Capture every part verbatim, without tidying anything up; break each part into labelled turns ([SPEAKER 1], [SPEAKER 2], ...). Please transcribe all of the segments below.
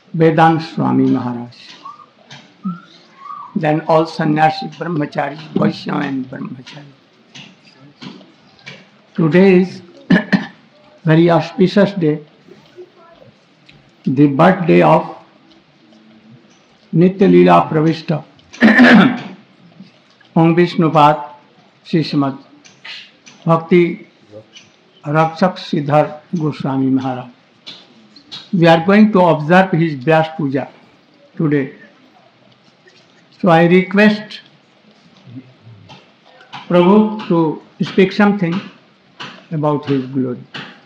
[SPEAKER 1] Vedant Swami Maharaj. Then all sannyasi, brahmachari, Vaishnava and brahmachari. Today is very auspicious day, the birthday of Nitya Leela Pravishta Om Vishnupad Srimad Bhakti Rakshak Siddhar Goswami Maharaj. We are going to observe his Vyas Puja today. So I request Prabhu to speak something about his glory.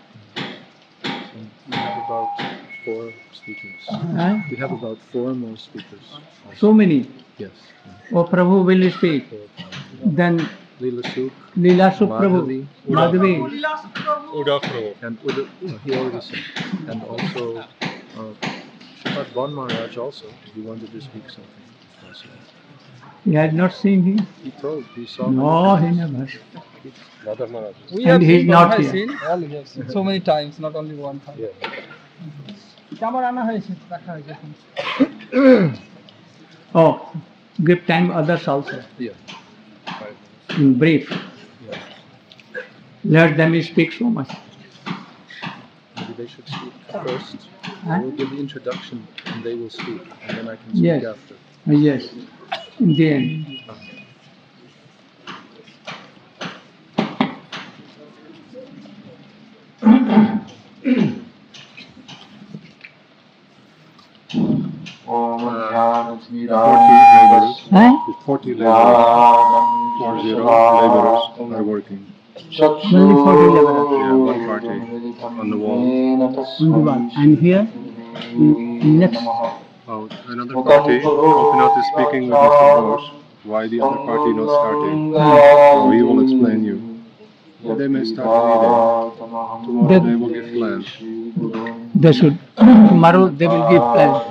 [SPEAKER 2] We have about four speakers.
[SPEAKER 1] Huh?
[SPEAKER 2] We have about four more speakers.
[SPEAKER 1] So many.
[SPEAKER 2] Yes.
[SPEAKER 1] Oh, Prabhu will speak. Then
[SPEAKER 2] Leela Suk,
[SPEAKER 1] Leela Suk Prabhu,
[SPEAKER 2] Madhavi,
[SPEAKER 1] Madhavi,
[SPEAKER 3] Uda Prabhu.
[SPEAKER 2] and Uda, uh, he already said. And also uh, Srimad Bon Maharaj also, he wanted to speak something. Also.
[SPEAKER 1] he had not seen him.
[SPEAKER 2] He told, he saw
[SPEAKER 1] No, he
[SPEAKER 2] many times.
[SPEAKER 1] never.
[SPEAKER 3] Radha Maharaj.
[SPEAKER 4] We
[SPEAKER 1] And
[SPEAKER 4] have
[SPEAKER 1] he's
[SPEAKER 4] seen,
[SPEAKER 1] not
[SPEAKER 4] Prabhu has
[SPEAKER 1] here.
[SPEAKER 4] seen, all we have seen, so many times, not only one time.
[SPEAKER 3] Yeah.
[SPEAKER 4] আমার আনা হয়েছে দেখা হয়েছে এখন
[SPEAKER 1] Oh, give time others also.
[SPEAKER 2] Yeah. Five minutes.
[SPEAKER 1] In brief.
[SPEAKER 2] Yeah.
[SPEAKER 1] Let them speak so much.
[SPEAKER 2] Maybe they should speak first.
[SPEAKER 1] Huh?
[SPEAKER 2] I will give the introduction and they will speak. And then I can speak
[SPEAKER 1] Yes.
[SPEAKER 2] after.
[SPEAKER 1] Yes, in the end.
[SPEAKER 2] forty laborers,
[SPEAKER 1] Huh?
[SPEAKER 2] forty laborers, four zero laborers are working.
[SPEAKER 1] Only forty laborers.
[SPEAKER 2] Yeah, one party on the wall.
[SPEAKER 1] Only one. And here, in, in next.
[SPEAKER 2] Oh, another party. Gopinath is speaking with Mister Bose. Why the other party not starting? So he will explain you. They may start any day. Tomorrow
[SPEAKER 1] They-
[SPEAKER 2] they will give plans.
[SPEAKER 1] They should, tomorrow they will give plan.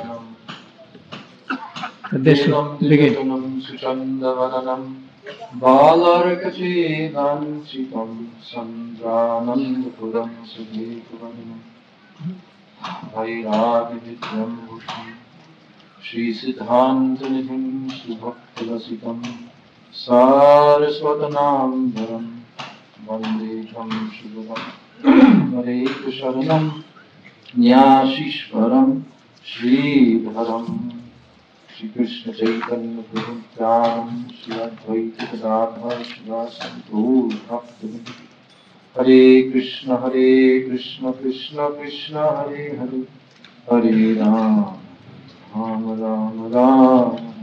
[SPEAKER 1] So they should begin.
[SPEAKER 5] Shri Siddhanta Nidhim Subhakti Rasitam Saraswatanam Dharam Vande Tam Shubham Hare Krishanam Nyashishwaram Shri Dharam Shri Krishna Chaitanya Prabhu Nityananda Shri Advaita Gadadhar Shivasanta Bhakti Hare Krishna Hare Krishna Krishna Krishna Hare Hare Hare Rama Ram Ram Ram.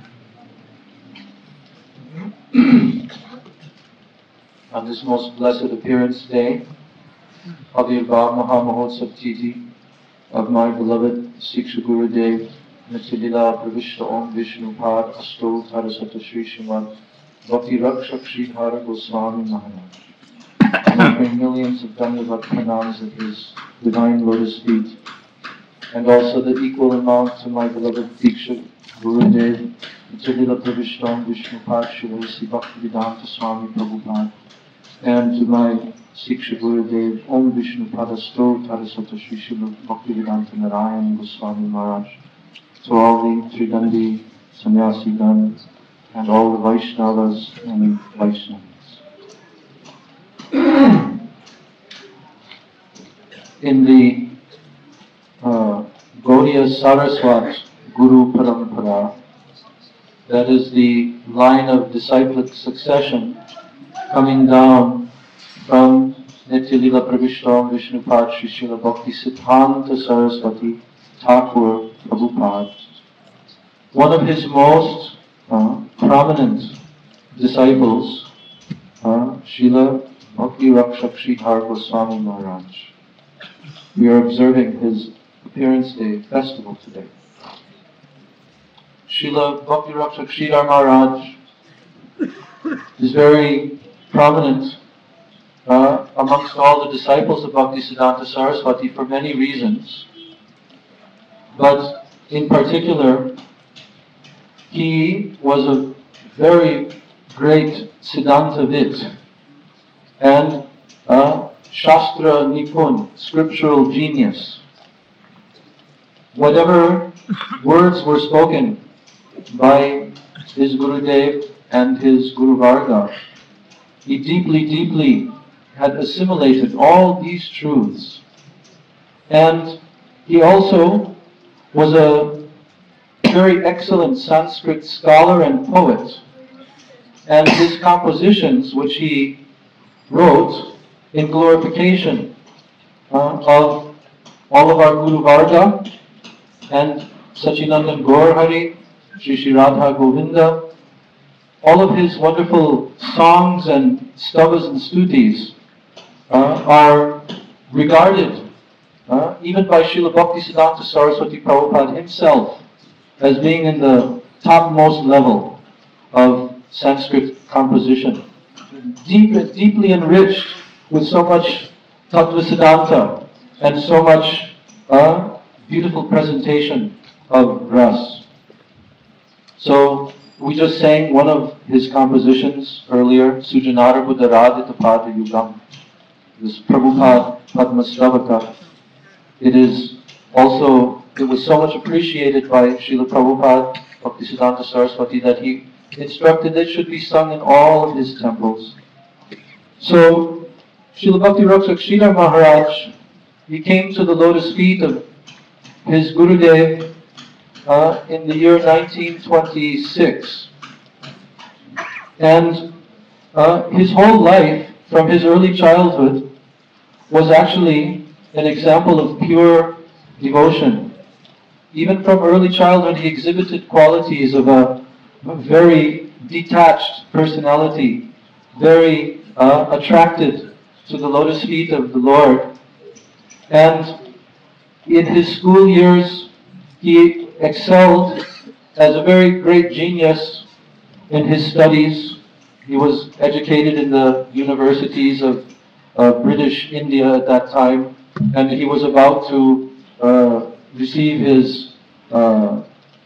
[SPEAKER 5] On this most blessed appearance day of the Abhava Mahamahotsav Titi of my beloved Siksha Gurudev Nitya Leela Pravishta Om Vishnupad Asto Tarasata Sri Srimad Bhakti Rakshak Sridhara Goswami Maharaj. I'm offering millions of Dandavat pranams at his divine lotus feet, and also the equal amount to my beloved Diksha Gurudev Nitya Leela Pravishta Om Vishnupad Shivasi Bhaktivedanta Swami Prabhupada, and to my Siksha Gurudev Om Vishnupada Sto Tarasata Sri Srila Bhaktivedanta Narayan Goswami Maharaj, to all the Tridandi Sannyasigan and all the Vaishnavas and Vaishnavas. In the uh, Gaudiya Saraswat Guru Parampara, that is the line of disciplic succession coming down from Nitya Leela Pravishta Vishnupad Sri Srila Bhakti Siddhanta Saraswati Thakur Prabhupada. One of his most uh, prominent disciples, uh, Srila Bhakti Rakshak Sridhar Goswami Maharaj. We are observing his appearance day festival today. Srila Bhakti Rakshak Sridhar Maharaj is very prominent uh, amongst all the disciples of Bhaktisiddhanta Saraswati for many reasons. But in particular, he was a very great Siddhantavid and a Shastra Nipun, scriptural genius. whatever words were spoken by his Gurudev and his Guru Varga, he deeply, deeply had assimilated all these truths. And he also was a very excellent Sanskrit scholar and poet. And his compositions, which he wrote in glorification uh, of all of our Guru Varga and Sachinandan Gaur Hari, Shri Shri Radha Govinda, all of his wonderful songs and stavas and stutis uh, are regarded uh, even by Srila Bhaktisiddhanta Saraswati Prabhupada himself as being in the topmost level of Sanskrit composition. Deep, deeply enriched with so much Tattva Siddhanta and so much uh, beautiful presentation of ras. So we just sang one of his compositions earlier, Sujanara Buddharadita Pada Yugam, this Prabhupada Padmasravaka. It is also, it was so much appreciated by Srila Prabhupada Bhaktisiddhanta Saraswati that he instructed that it should be sung in all of his temples. So, Srila Bhakti Rakshak Sridhar Maharaj, he came to the lotus feet of his Gurudev uh, in the year nineteen twenty-six. And uh, his whole life, from his early childhood, was actually an example of pure devotion. Even from early childhood, he exhibited qualities of a, a very detached personality, very uh, attracted to the lotus feet of the Lord. And in his school years, he excelled as a very great genius in his studies. He was educated in the universities of uh, British India at that time, and he was about to uh, receive his uh,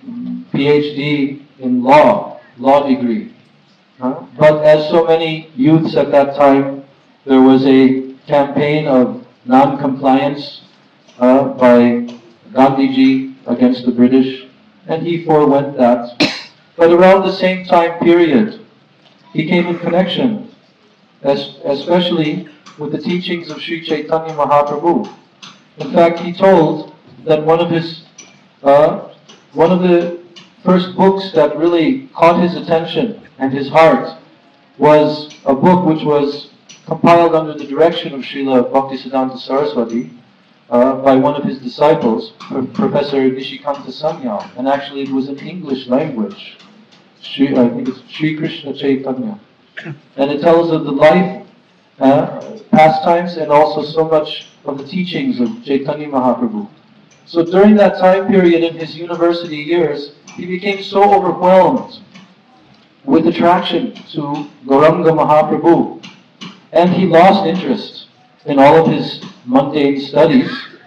[SPEAKER 5] PhD in law, law degree. Uh, but as so many youths at that time, there was a campaign of non-compliance uh, by Gandhiji against the British, and he forewent that. But around the same time period, he came in connection, as, especially with the teachings of Sri Chaitanya Mahaprabhu. In fact, he told that one of his, uh, one of the first books that really caught his attention and his heart was a book which was compiled under the direction of Srila Bhaktisiddhanta Saraswati uh, by one of his disciples, Professor Nishikanta Sanyal, and actually it was in English language. Shri, I think it's Sri Krishna Chaitanya. And it tells of the life, uh, pastimes, and also so much of the teachings of Chaitanya Mahaprabhu. So during that time period in his university years, he became so overwhelmed with attraction to Gauranga Mahaprabhu, and he lost interest in all of his mundane studies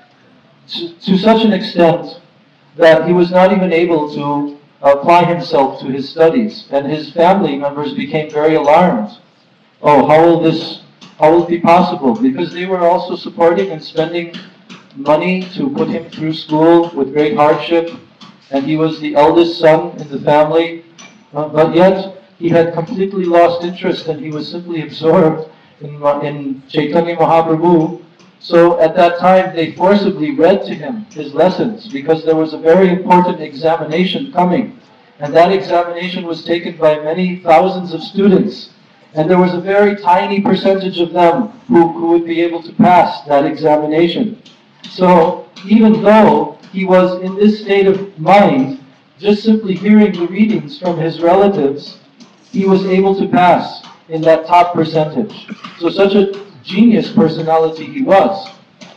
[SPEAKER 5] to, to such an extent that he was not even able to apply himself to his studies, and his family members became very alarmed. Oh, how will this, how will it be possible? Because they were also supporting and spending money to put him through school with great hardship, and he was the eldest son in the family, uh, but yet he had completely lost interest and he was simply absorbed in, in Chaitanya Mahaprabhu. So at that time they forcibly read to him his lessons because there was a very important examination coming, and that examination was taken by many thousands of students, and there was a very tiny percentage of them who, who would be able to pass that examination. So even though he was in this state of mind, just simply hearing the readings from his relatives, he was able to pass in that top percentage. So such a genius personality he was.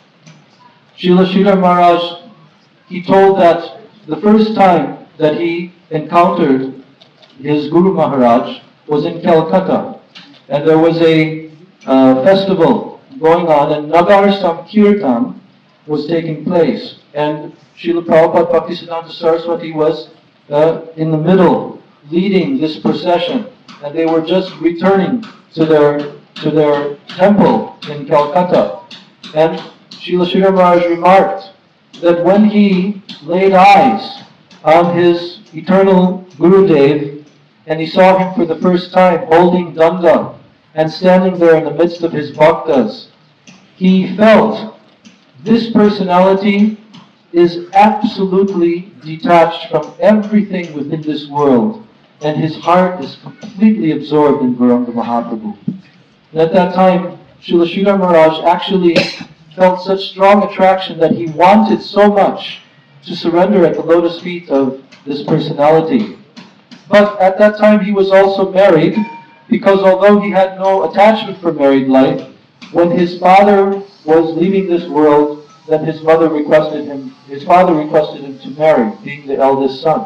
[SPEAKER 5] Srila Sridhar Maharaj, he told that the first time that he encountered his Guru Maharaj was in Calcutta, and there was a uh, festival going on, and Nagar Sankirtan was taking place, and Srila Prabhupada Bhaktisiddhanta Saraswati was uh, in the middle, leading this procession, and they were just returning to their to their temple in Calcutta. And Srila Sridhar Maharaj remarked that when he laid eyes on his eternal Gurudev and he saw him for the first time holding danda and standing there in the midst of his bhaktas, he felt this personality is absolutely detached from everything within this world, and his heart is completely absorbed in Gauranga Mahaprabhu. And at that time, Srila Sridhar Maharaj actually felt such strong attraction that he wanted so much to surrender at the lotus feet of this personality. But at that time he was also married, because although he had no attachment for married life, when his father was leaving this world, then his mother requested him, his father requested him to marry, being the eldest son.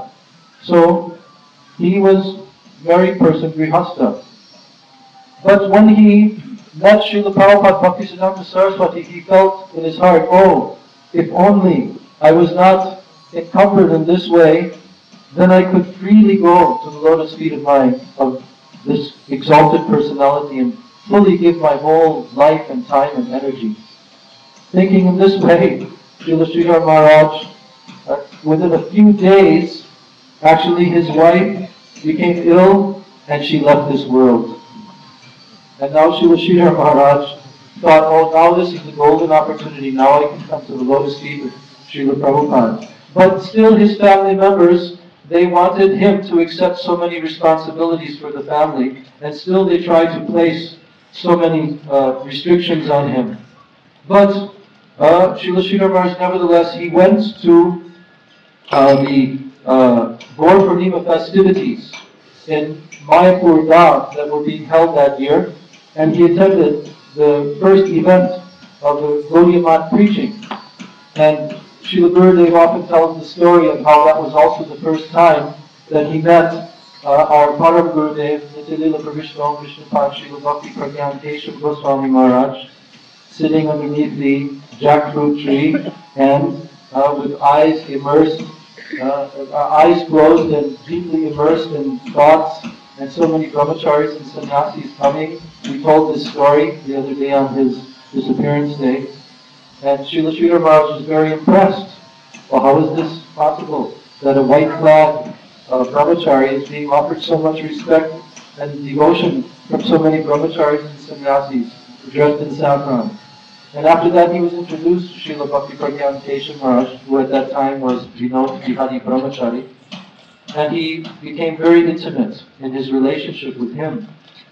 [SPEAKER 5] So he was married person, Grihastha. But when he met Srila Prabhupada Bhaktisiddhanta Saraswati, he felt in his heart, oh, if only I was not encumbered in this way, then I could freely go to the lotus feet of my of this exalted personality and fully give my whole life and time and energy. Thinking in this way, Srila Sridhar Maharaj, uh, within a few days, actually his wife became ill and she left this world. And now Srila Sridhar Maharaj thought, oh, now this is the golden opportunity, now I can come to the lotus feet of Srila Prabhupada. But still his family members, they wanted him to accept so many responsibilities for the family, and still they tried to place so many uh, restrictions on him. But uh, Srila Sridhar Maharaj, nevertheless, he went to uh, the uh, Gaur Purnima festivities in Mayapur Dham that were being held that year, and he attended the first event of the Gaudiya Math preaching. And Srila Gurudev often tells the story of how that was also the first time that he met uh, our Param Gurudev, Nityalila Pravishna Vishnupad Srila Bhakti Pragyan Keshav Goswami Maharaj, sitting underneath the jackfruit tree and uh, with eyes immersed, uh, eyes closed and deeply immersed in thoughts, and so many brahmacharis and sannyasis coming. We told this story the other day on his disappearance day. And Srila Sridhar Maharaj was very impressed. Well, how is this possible that a white-clad uh, brahmachari is being offered so much respect and devotion from so many brahmacharis and sannyasis dressed in saffron? And after that, he was introduced to Srila Bhakti Pragyan Keshav Maharaj, who at that time was Vinod Jihadi Brahmachari, and he became very intimate in his relationship with him.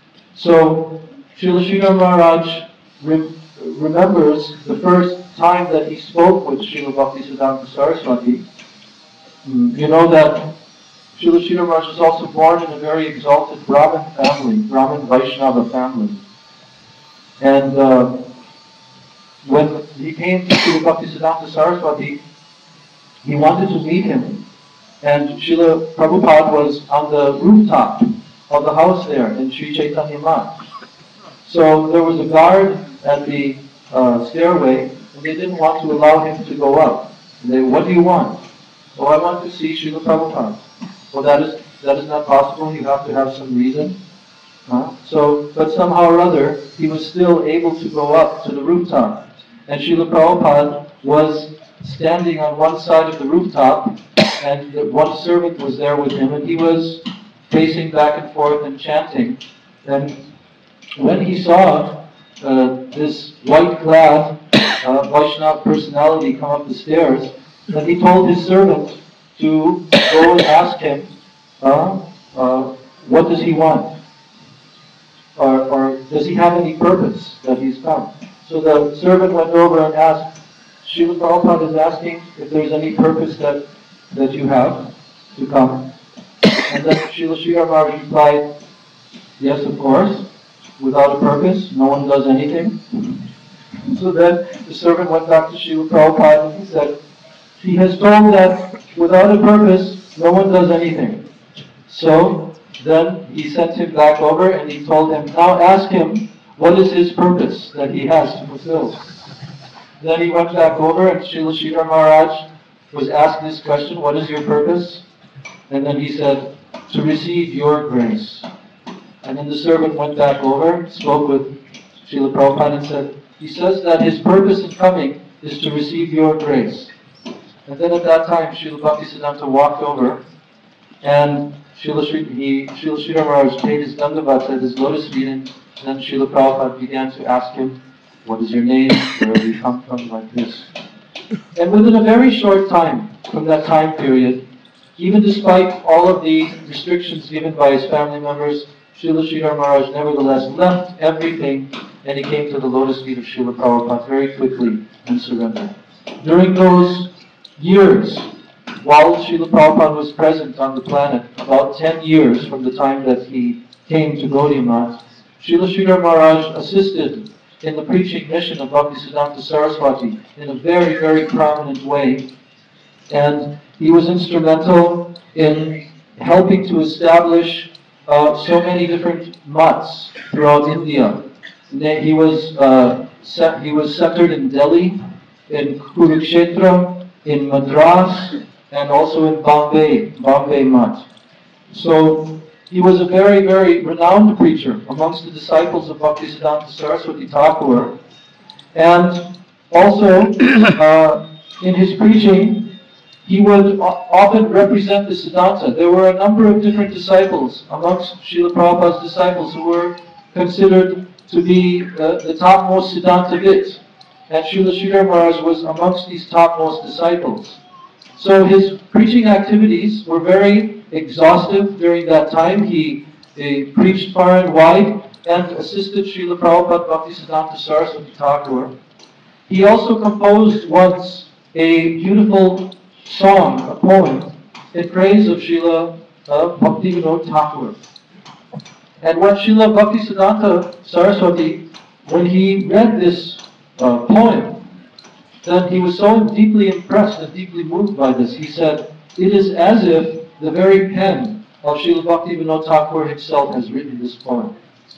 [SPEAKER 5] So Srila Sridhar Maharaj re- remembers the first time that he spoke with Srila Bhaktisiddhanta Saraswati. You know that Srila Sridhar Maharaj was also born in a very exalted Brahmin family, Brahmin Vaishnava family. And uh, when he came to Srila Bhaktisiddhanta Saraswati, he wanted to meet him. And Srila Prabhupada was on the rooftop of the house there in Sri Chaitanya Math. So there was a guard at the uh, stairway, and they didn't want to allow him to go up. And they, what do you want? Oh, I want to see Srila Prabhupada. Well, that is that is not possible. You have to have some reason. Huh? So, but somehow or other, he was still able to go up to the rooftop. And Srila Prabhupada was standing on one side of the rooftop, and the, one servant was there with him, and he was pacing back and forth and chanting. And when he saw uh, this white-clad uh, Vaishnava personality come up the stairs, then he told his servant to go and ask him, uh, uh, what does he want? Or, or does he have any purpose that he's come? So the servant went over and asked, Srila Prabhupada is asking if there's any purpose that, that you have to come. And then Srila Sridhar Maharaj replied, yes, of course. Without a purpose, no one does anything. So then the servant went back to Srila Prabhupada and he said, he has told that without a purpose, no one does anything. So then he sent him back over and he told him, now ask him what is his purpose that he has to fulfill. Then he went back over and Srila Sridhar Maharaj was asked this question, what is your purpose? And then he said, to receive your grace. And then the servant went back over, spoke with Srila Prabhupada and said, he says that his purpose in coming is to receive your grace. And then at that time, Srila Bhaktisiddhanta walked over, and Srila Sri, he, Srila Sridhar Maharaj paid his dandavats at his lotus feet, and then Srila Prabhupada began to ask him, what is your name, where do you come from, like this. And within a very short time, from that time period, even despite all of the restrictions given by his family members, Srila Sridhar Maharaj nevertheless left everything, and he came to the lotus feet of Srila Prabhupada very quickly and surrendered. During those years, while Srila Prabhupada was present on the planet, about ten years from the time that he came to Gaudiya Math, Srila Sridhar Maharaj assisted in the preaching mission of Bhaktisiddhanta Saraswati in a very, very prominent way. And he was instrumental in helping to establish uh, so many different mats throughout India. He was, uh, set, he was centered in Delhi, in Kurukshetra, in Madras, and also in Bombay, Bombay Mat. So he was a very, very renowned preacher amongst the disciples of Bhaktisiddhanta Saraswati Thakur. And also, uh, in his preaching, he would often represent the Siddhanta. There were a number of different disciples amongst Srila Prabhupada's disciples who were considered to be uh, the topmost Siddhanta-vids. And Srila Sridhar Maharaj was amongst these topmost disciples. So his preaching activities were very exhaustive during that time. He, he preached far and wide and assisted Srila Prabhupada Bhaktisiddhanta Saraswati Thakur. He also composed once a beautiful song, a poem, in praise of Srila uh, Bhaktivinoda Thakur. And when Srila Bhaktisiddhanta Saraswati, when he read this uh, poem, then he was so deeply impressed and deeply moved by this. He said, it is as if the very pen of Srila Bhaktivinoda Thakur himself has written this poem.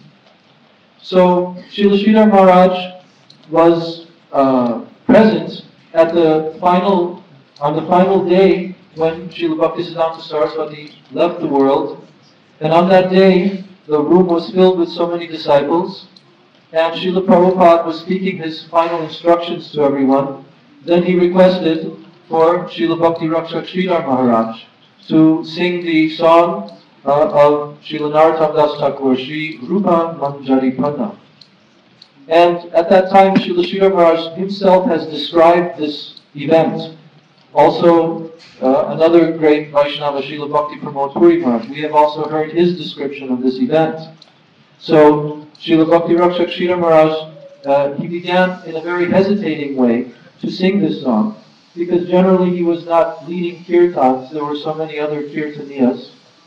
[SPEAKER 5] So Srila Sridhar Maharaj was uh, present at the final, on the final day when Srila Bhaktisiddhanta Saraswati left the world. And on that day, the room was filled with so many disciples, and Srila Prabhupada was speaking his final instructions to everyone. Then he requested for Srila Bhakti Rakshak Sridhar Maharaj to sing the song uh, of Srila Narottam Das Thakur, Sri Rupa Manjari Pada. And at that time, Srila Sridhar Maharaj himself has described this event. Also, uh, another great Vaishnava, Srila Bhakti Pramod Puri Maharaj, we have also heard his description of this event. So, Srila Bhakti Rakshak Sridhar Maharaj, uh, he began in a very hesitating way to sing this song, because generally he was not leading kirtans, there were so many other kirtaniyas.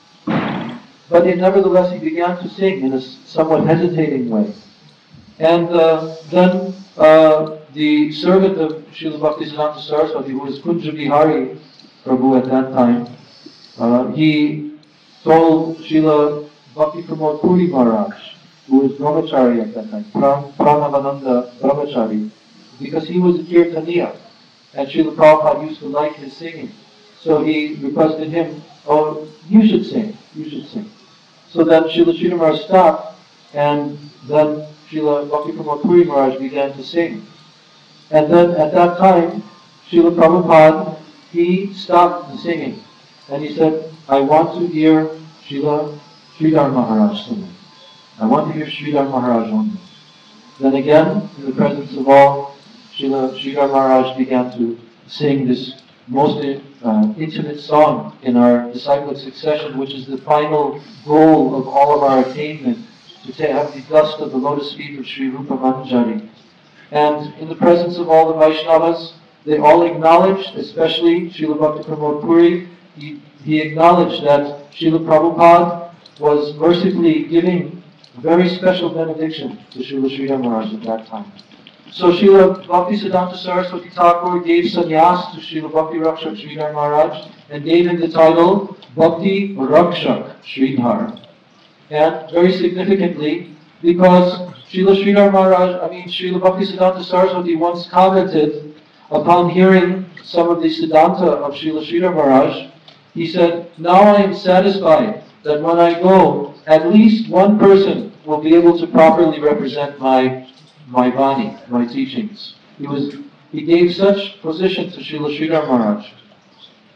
[SPEAKER 5] But he, nevertheless, he began to sing in a somewhat hesitating way. And uh, then uh, the servant of Srila Bhaktisiddhanta Saraswati, who was Kunja Bihari Prabhu at that time, uh, he told Srila Bhakti Pramod Puri Maharaj, who was Brahmachari at that time, Pram, Pranavananda Brahmachari, because he was a Kirtaniya, and Srila Prabhupada used to like his singing. So he requested him, oh, you should sing, you should sing. So then Srila Sridhar Maharaj stopped, and then Srila Bhakti Pramod Puri Maharaj began to sing. And then at that time, Srila Prabhupada, he stopped the singing. And he said, I want to hear Srila Sridhar Maharaj singing. I want to hear Sridhar Maharaj only. Then again, in the presence of all, Srila Sridhar Maharaj began to sing this most uh, intimate song in our disciplic succession, which is the final goal of all of our attainment, to have the dust of the lotus feet of Sri Rupa Manjari. And in the presence of all the Vaishnavas, they all acknowledged, especially Srila Bhakti Pramod Puri, he, he acknowledged that Srila Prabhupada was mercifully giving a very special benediction to Srila Sridhar Maharaj at that time. So Srila Bhaktisiddhanta Saraswati Thakur gave sannyas to Srila Bhakti Rakshak Sridhar Maharaj and gave him the title Bhakti Rakshak Sridhar. And very significantly, because Srila Sridhar Maharaj, I mean Srila Bhaktisiddhanta Saraswati once commented upon hearing some of the Siddhanta of Srila Sridhar Maharaj, he said, now I am satisfied that when I go, at least one person will be able to properly represent my my Vani, my teachings. He was he gave such position to Srila Sridhar Maharaj.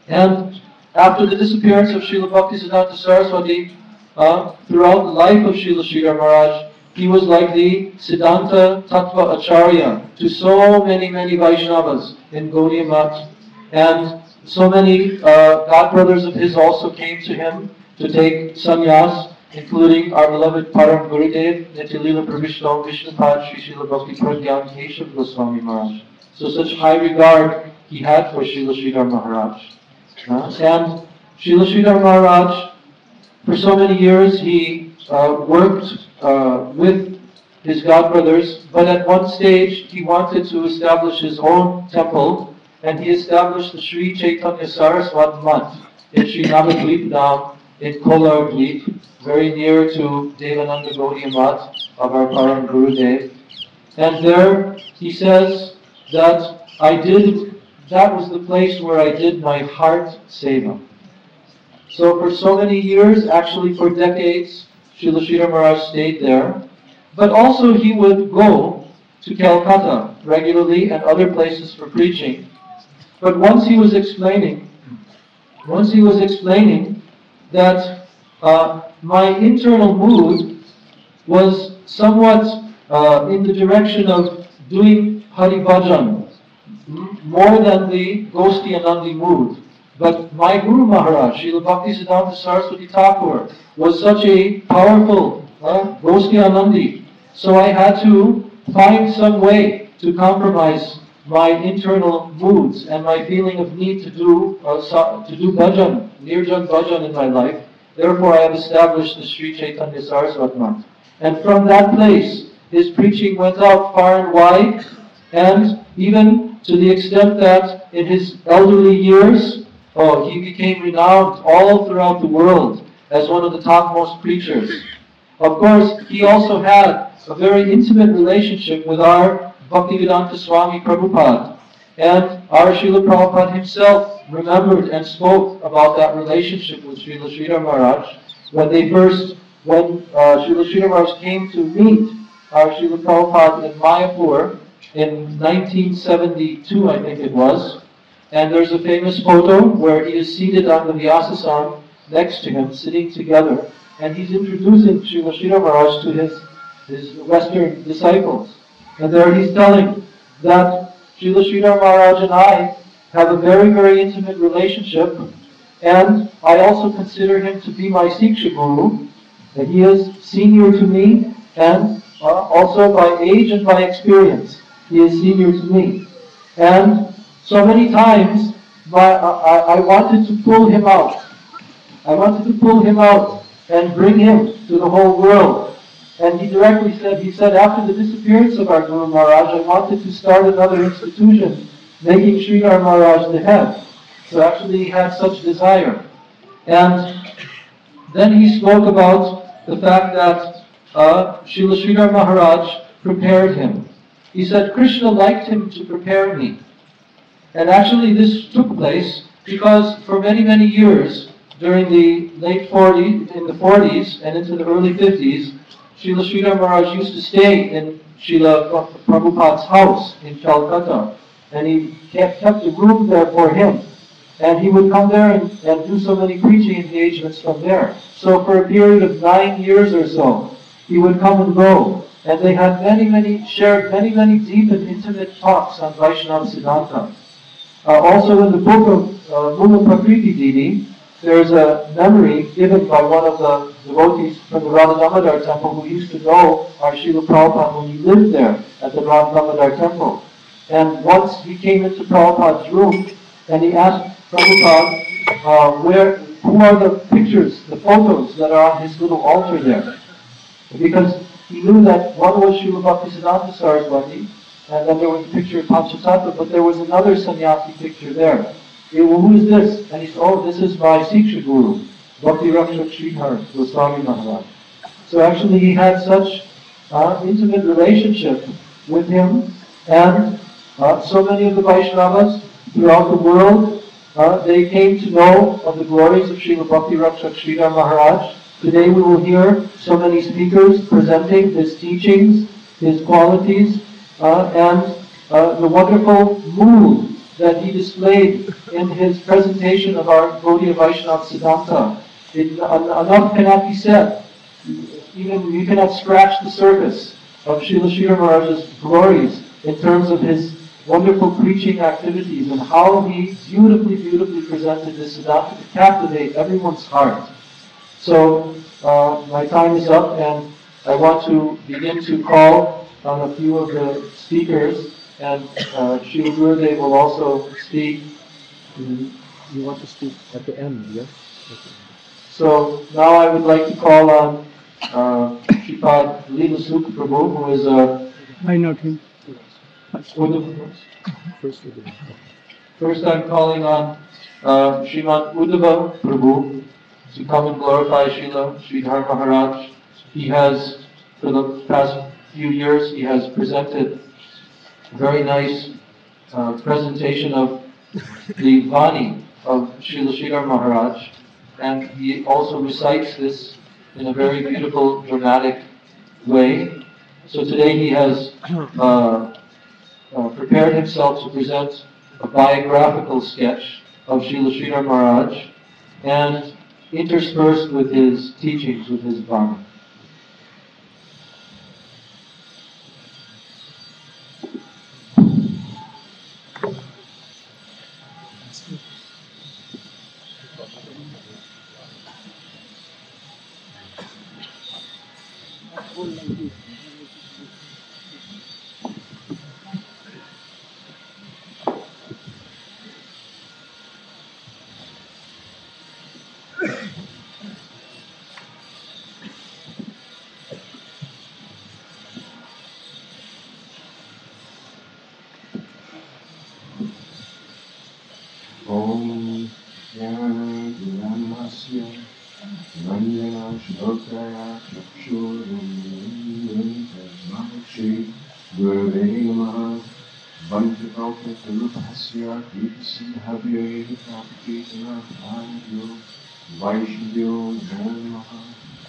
[SPEAKER 5] And after the disappearance of Srila Bhaktisiddhanta Saraswati, uh, throughout the life of Srila Sridhar Maharaj, he was like the Siddhanta Tattva Acharya to so many, many Vaishnavas in Gaudiya Math. And so many uh, godbrothers of his also came to him to take sannyas, including our beloved Param Gurudev, Nityalila Pravishta Vishnupad Sri Srila Bhakti Pragyan Keshav Goswami Maharaj. So such high regard he had for Srila Sridhar Maharaj. Uh, and Srila Sridhar Maharaj, for so many years, he uh, worked uh, with his godbrothers, but at one stage he wanted to establish his own temple, and he established the Sri Chaitanya Saraswat Math in Sri Navadvip Dham in Kolar Dvip, very near to Devananda Gaudiya Math of our Param Gurudev. And there he says that I did, that was the place where I did my heart seva. So for so many years, actually for decades, Srila Sridhar Maharaj stayed there. But also he would go to Calcutta regularly and other places for preaching. But once he was explaining, once he was explaining that uh, my internal mood was somewhat uh, in the direction of doing Hari Bhajan, more than the Gosti Anandi mood. But my Guru Maharaj, Srila Bhaktisiddhanta Saraswati Thakur, was such a powerful uh, Gosti Anandi. So I had to find some way to compromise my internal moods and my feeling of need to do uh, to do bhajan, nirjan bhajan in my life. Therefore I have established the Sri Chaitanya Saraswat Math. And from that place, his preaching went out far and wide, and even to the extent that in his elderly years, oh, he became renowned all throughout the world as one of the topmost preachers. Of course, he also had a very intimate relationship with our Bhaktivedanta Swami Prabhupada. And our Srila Prabhupada himself remembered and spoke about that relationship with Srila Sridhar Maharaj when they first, when uh, Srila Sridhar Maharaj came to meet our Srila Prabhupada in Mayapur in nineteen seventy-two, I think it was. And there's a famous photo where he is seated on the Vyasasana next to him, sitting together, and he's introducing Srila Sridhar Maharaj to his, his Western disciples. And there he's telling that Srila Sridhar Maharaj and I have a very, very intimate relationship, and I also consider him to be my Siksha Guru, and he is senior to me, and uh, also by age and by experience, he is senior to me. And so many times, my, I, I wanted to pull him out. I wanted to pull him out and bring him to the whole world. And he directly said, he said, after the disappearance of our Guru Maharaj, I wanted to start another institution, making Sridhar Maharaj the head. So actually he had such desire. And then he spoke about the fact that uh, Srila Sridhar Maharaj prepared him. He said, Krishna liked him to prepare me. And actually this took place because for many, many years, during the late forties, in the forties and into the early fifties, Srila Sridhar Maharaj used to stay in Srila Prabhupada's house in Calcutta. And he kept, kept a room there for him. And he would come there and, and do so many preaching engagements from there. So for a period of nine years or so, he would come and go. And they had many, many, shared many, many deep and intimate talks on Vaishnava Siddhanta. Uh, also in the book of uh, Mula Prakriti Didi, there's a memory given by one of the devotees from the Radha Damodar temple who used to know our Srila Prabhupada when he lived there at the Radha Damodar temple. And once he came into Prabhupada's room and he asked Prabhupada, uh, where, who are the pictures, the photos that are on his little altar there? Because he knew that one was Srila Bhaktisiddhanta Saraswati, and then there was a picture of Panchatattva, but there was another sannyasi picture there. He, well, who is this? And he said, oh, this is my Siksha Guru, Bhakti Rakshak Sridhar Goswami Maharaj. So actually he had such uh, intimate relationship with him, and uh, so many of the Vaishnavas throughout the world, uh, they came to know of the glories of Srila Bhakti Rakshak Sridhar Maharaj. Today we will hear so many speakers presenting his teachings, his qualities, uh, and uh, the wonderful mood that he displayed in his presentation of our Gaudiya Vaishnava Siddhanta. It, enough cannot be said. Even you cannot scratch the surface of Srila Sridhar Maharaj's glories in terms of his wonderful preaching activities and how he beautifully, beautifully presented this Siddhanta to captivate everyone's heart. So, uh, my time is up, and I want to begin to call on a few of the speakers, and uh, Srila Gurudev will also speak.
[SPEAKER 2] You want to speak at the end, yes? Okay.
[SPEAKER 5] So now I would like to call on uh, Shripad Leela Sukh Prabhu, who is a
[SPEAKER 1] I note him.
[SPEAKER 5] Uddhava.
[SPEAKER 2] First we do.
[SPEAKER 5] First I'm calling on uh, Srimad Uddhava Prabhu to come and glorify Srila Sridhar Maharaj. He has, for the past few years, he has presented a very nice uh, presentation of the Vani of Srila Sridhar Maharaj, and he also recites this in a very beautiful, dramatic way. So today he has uh, uh, prepared himself to present a biographical sketch of Srila Sridhar Maharaj, and interspersed with his teachings, with his Vani.
[SPEAKER 3] Om Jnana Guramasya Ranjana Shlokaya Chakshurum Mahakshi Gurave Namaha Vanchakalpa Tarupasya Kripasidhavya Kapitana Bhagyo Vaishvyo Namaha.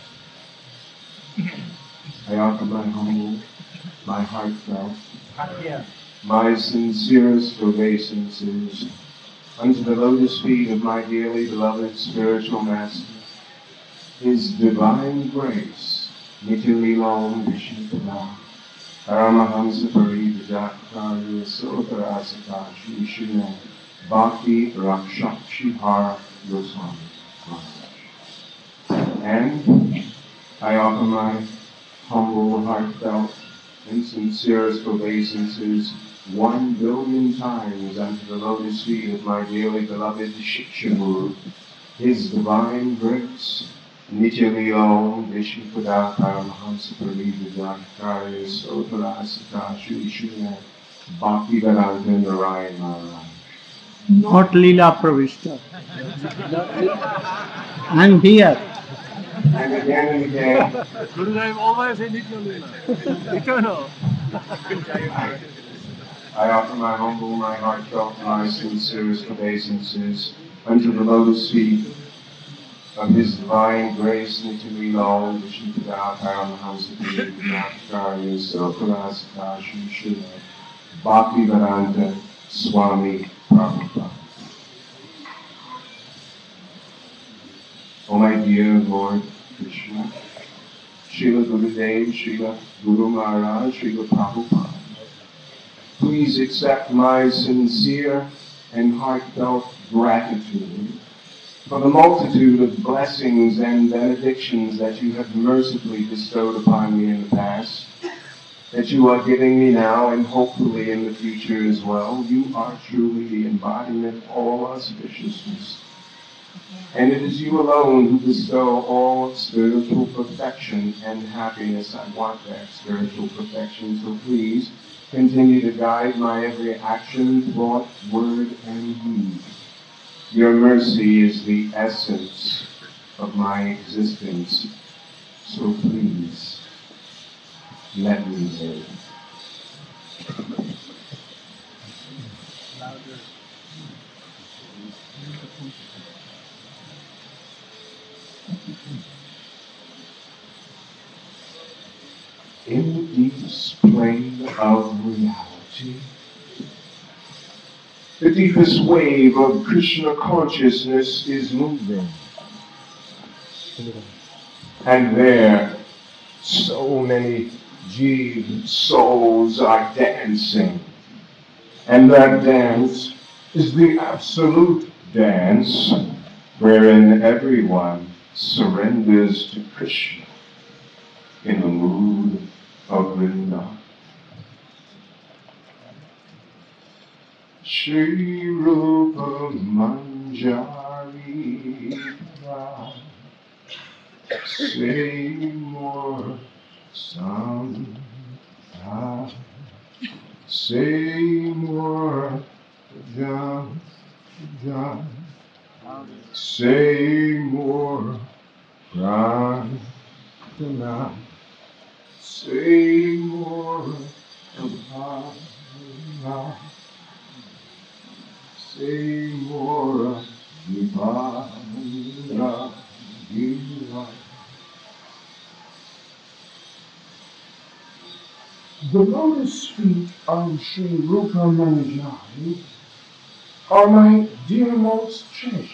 [SPEAKER 3] I offer my humble, my heartfelt, my sincerest obeisances unto the lotus feet of my dearly beloved spiritual master, His divine grace, Nitya-Leelam Vishnupada, Paramahamsa Parivajakarya Sotarasata Shri Srimad Bhakti Rakshakshi Har Goswami Maharaj. And I offer my humble, heartfelt, and sincerest obeisances one billion times unto the lotus feet of my dearly beloved Shiksha Guru, His divine grace, Nitya-Leelam Vishnupada Paramahamsa Parivajakarya Sotarasata Shri Srimad Bhaktivedanta Narayana Maharaj.
[SPEAKER 1] Not Leela Pravishta. I'm here.
[SPEAKER 3] And again and again,
[SPEAKER 2] Gurudev always in Nitya-Leela. Eternal.
[SPEAKER 3] I offer my humble, my heartfelt, my sincerest obeisances unto the lotus feet of His divine grace, Nitya-Leelam Vishnupada Paramahamsa Parivajakarya Sotarasata Shri Srimad Bhaktivedanta Swami Prabhupada. O my dear Lord Krishna, Srila Gurudev, Srila Guru Maharaj, Srila Prabhupada, please accept my sincere and heartfelt gratitude for the multitude of blessings and benedictions that you have mercifully bestowed upon me in the past, that you are giving me now and hopefully in the future as well. You are truly the embodiment of all auspiciousness. And it is you alone who bestow all spiritual perfection and happiness. I want that spiritual perfection, so please continue to guide my every action, thought, word, and deed. Your mercy is the essence of my existence, so please let me live. In the deepest plane of reality, The deepest wave of Krishna consciousness is moving. And there, so many Jeev souls are dancing. And that dance is the absolute dance wherein everyone surrenders to Krishna in the mood of Vrindavan. Shri Rupa Manjari Ra, say more Santa, say more Jam, Jam, say more Prana, say more Abhaya, say more Vivara, Vivara. The lotus feet of Sri Rupa Manjari are my dearmost treasure.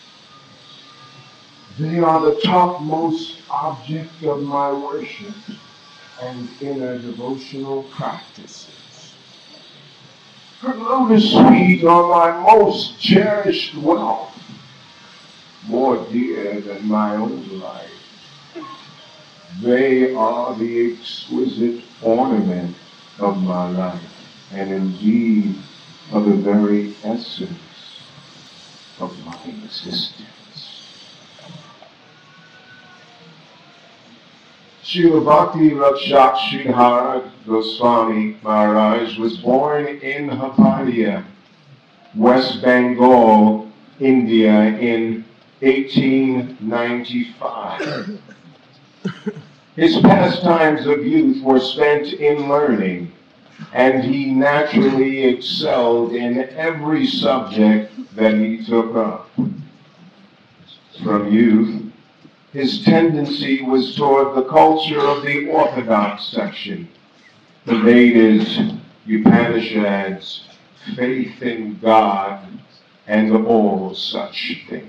[SPEAKER 3] They are the topmost object of my worship and inner devotional practices. Her lotus feet are my most cherished wealth, more dear than my own life. They are the exquisite ornament of my life, and indeed of the very essence of my existence. Srila Bhakti Rakshak Sridhar Goswami Maharaj was born in Hapadia, West Bengal, India in eighteen ninety-five. His pastimes of youth were spent in learning, and he naturally excelled in every subject that he took up. From youth, his tendency was toward the culture of the Orthodox section, the Vedas, Upanishads, faith in God, and all such things.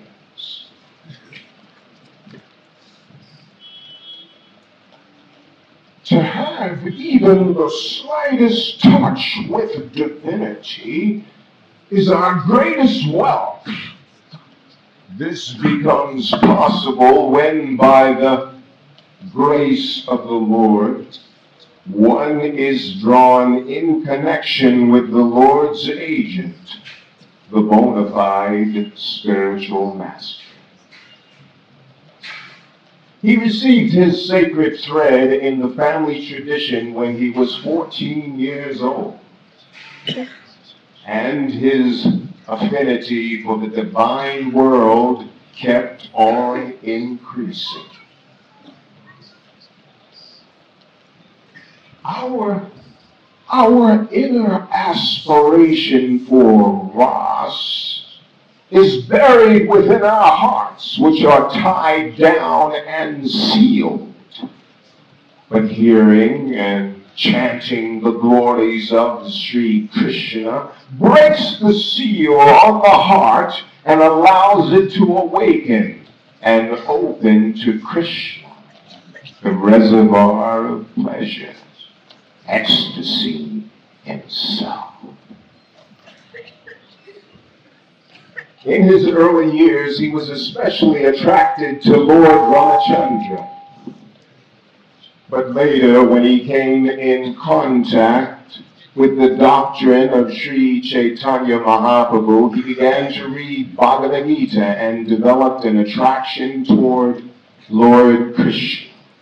[SPEAKER 3] To have even the slightest touch with divinity is our greatest wealth. This becomes possible when, by the grace of the Lord, one is drawn in connection with the Lord's agent, the bona fide spiritual master. He received his sacred thread in the family tradition when he was fourteen years old, and his affinity for the divine world kept on increasing. Our, our inner aspiration for Ras is buried within our hearts, which are tied down and sealed. But hearing and chanting the glories of Sri Krishna breaks the seal on the heart and allows it to awaken and open to Krishna, the reservoir of pleasure, ecstasy himself. In his early years, he was especially attracted to Lord Ramachandra. But later, when he came in contact with the doctrine of Sri Chaitanya Mahaprabhu, he began to read Bhagavad Gita and developed an attraction toward Lord Krishna.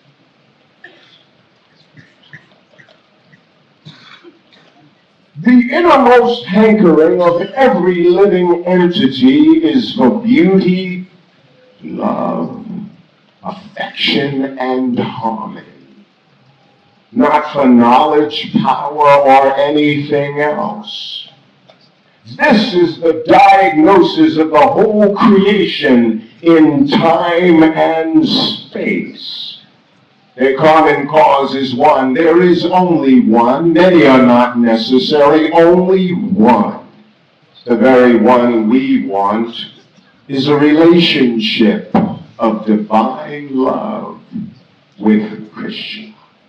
[SPEAKER 3] The innermost hankering of every living entity is for beauty, love, affection, and harmony, not for knowledge, power, or anything else. This is the diagnosis of the whole creation in time and space. Their common cause is one. There is only one. Many are not necessary. Only one. the very one we want, is a relationship of divine love with Krishna.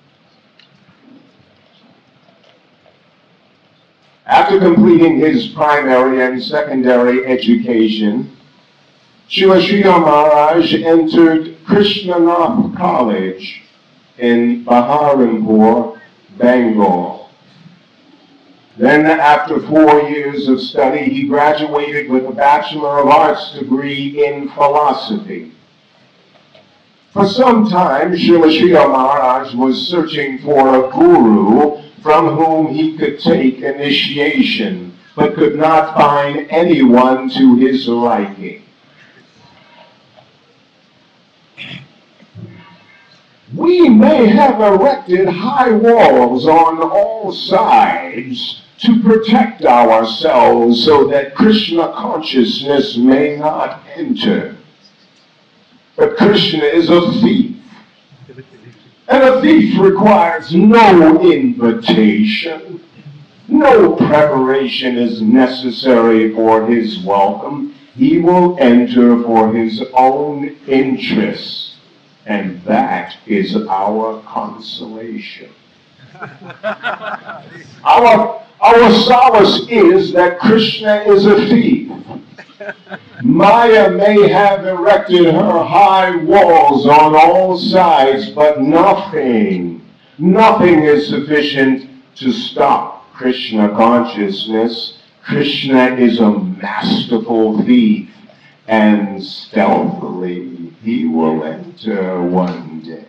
[SPEAKER 3] After completing his primary and secondary education, Srila Sridhar Maharaj entered Krishnanath College in Baharampur, Bengal. Then, after four years of study, he graduated with a Bachelor of Arts degree in philosophy. For some time, Srila Sridhar Maharaj was searching for a guru from whom he could take initiation, but could not find anyone to his liking. We may have erected high walls on all sides to protect ourselves so that Krishna consciousness may not enter. But Krishna is a thief. And a thief requires no invitation. No preparation is necessary for his welcome. He will enter for his own interests. And that is our consolation. Our, our solace is that Krishna is a thief. Maya may have erected her high walls on all sides, but nothing, nothing is sufficient to stop Krishna consciousness. Krishna is a masterful thief, and stealthily he will enter one day.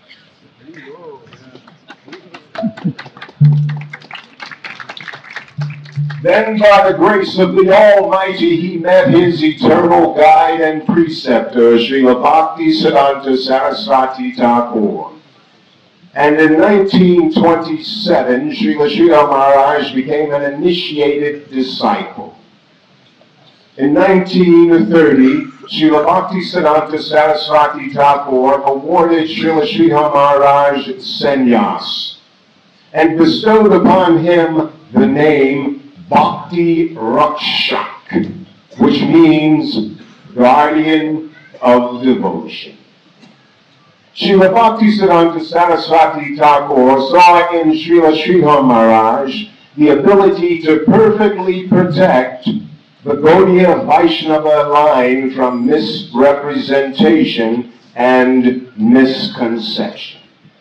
[SPEAKER 3] Then, by the grace of the Almighty, he met his eternal guide and preceptor, Srila Bhaktisiddhanta Saraswati Thakur. And in nineteen twenty-seven, Srila Sridhar Maharaj became an initiated disciple. In nineteen thirty, Srila Bhaktisiddhanta Saraswati Thakur awarded Srila Sridhar Maharaj sannyas and bestowed upon him the name Bhakti Rakshak, which means guardian of devotion. Srila Bhaktisiddhanta Saraswati Thakur saw in Srila Sridhar Maharaj the ability to perfectly protect the Gaudiya Vaishnava line from misrepresentation and misconception.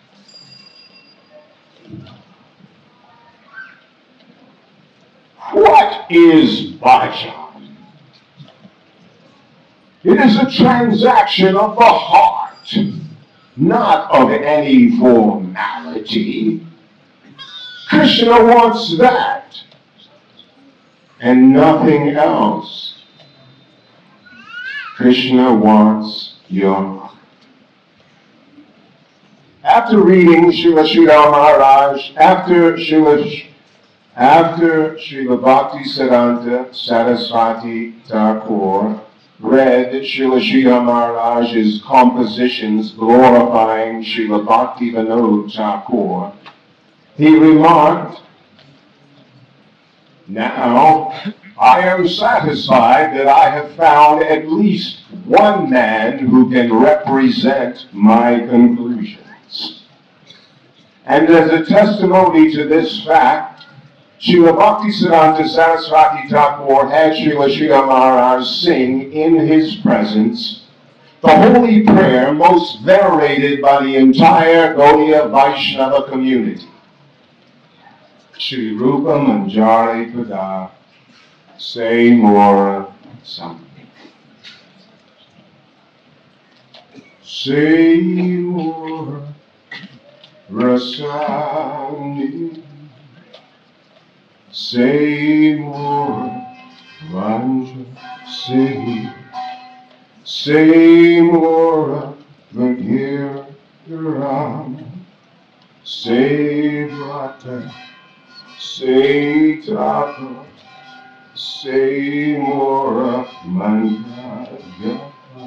[SPEAKER 3] What is bhajan? It is a transaction of the heart, not of any formality. Krishna wants that, and nothing else. Krishna wants your heart. After reading Srila Sridhar Maharaj, after Srila After Srila Bhaktisiddhanta Saraswati Thakur read Srila Sridhar Maharaj's compositions glorifying Srila Bhaktivinoda Thakur, he remarked, "Now I am satisfied that I have found at least one man who can represent my conclusions." And as a testimony to this fact, Srila Bhaktisiddhanta Saraswati Thakur had Srila Sridhar Maharaj sing in his presence the holy prayer most venerated by the entire Gaudiya Vaishnava community. Shri Rupa Manjari Pada, say more something. Say more Rasani. Say more, Vanja, say, say more, Vagir, Ram, say, Vata, say, Tapa, say more, Mangaga,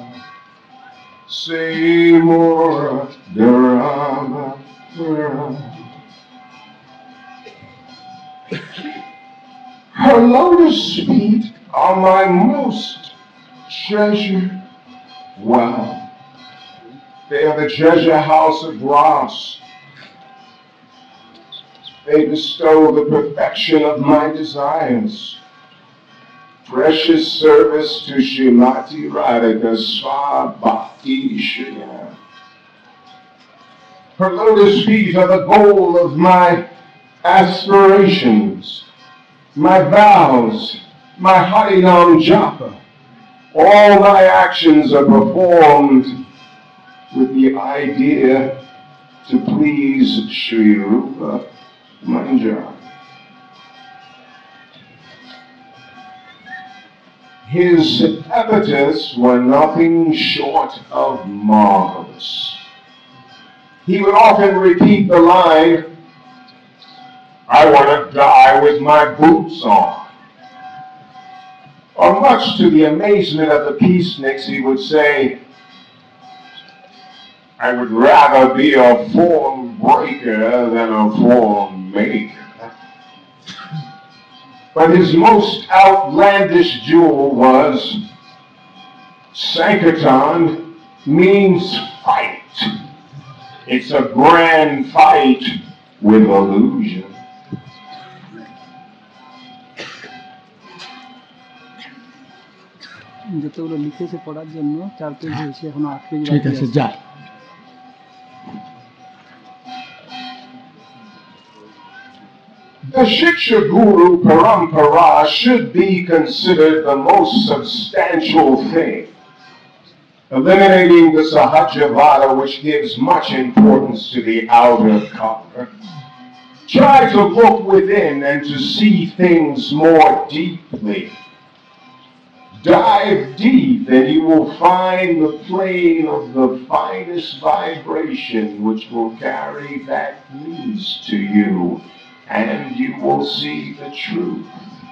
[SPEAKER 3] say more, Dharama, Dharama. Her lotus feet are my most treasured wealth. They are the treasure house of brass. They bestow the perfection of my desires. Precious service to Srimati Radhika Swa Bhakti Shriya. Her lotus feet are the goal of my aspirations, my vows, my Harinam Japa. All my actions are performed with the idea to please Sri Rupa Manjari. His epithets were nothing short of marvelous. He would often repeat the line, "I want to die with my boots on." Or much to the amazement of the peaceniks, he would say, "I would rather be a form breaker than a form maker." But his most outlandish jewel was Sankirtan means fight. It's a grand fight with illusion.
[SPEAKER 4] যতগুলো লিখেছে পড়ার জন্য চার page হয়েছে, এখনো আট page
[SPEAKER 1] ঠিক আছে, যা।
[SPEAKER 3] The Shiksha Guru Parampara should be considered the most substantial thing, eliminating the Sahajavada, which gives much importance to the outer cover. Try to look within and to see things more deeply. Dive deep and you will find the plane of the finest vibration which will carry that news to you, and you will see the truth.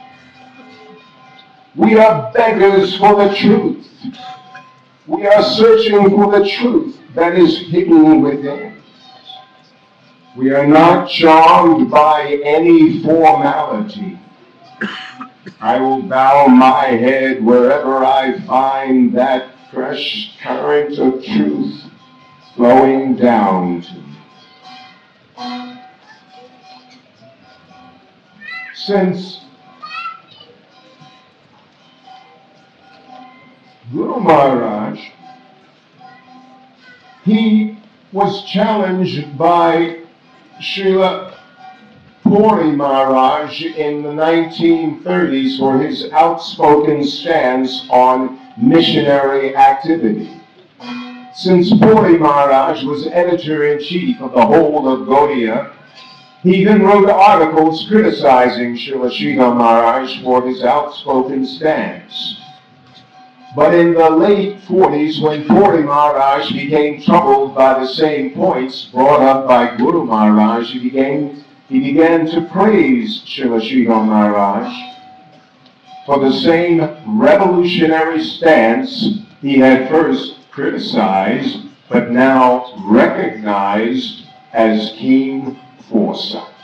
[SPEAKER 3] We are beggars for the truth. We are searching for the truth that is hidden within. We are not charmed by any formality. I will bow my head wherever I find that fresh current of truth flowing down to me. Since Guru Maharaj, he was challenged by Srila Puri Maharaj in the nineteen thirties for his outspoken stance on missionary activity. Since Puri Maharaj was editor-in-chief of the whole of Gaudiya, he even wrote articles criticizing Srila Sridhar Maharaj for his outspoken stance. But in the late forties, when Puri Maharaj became troubled by the same points brought up by Guru Maharaj, he began He began to praise Srila Sridhar Maharaj for the same revolutionary stance he had first criticized, but now recognized as keen foresight.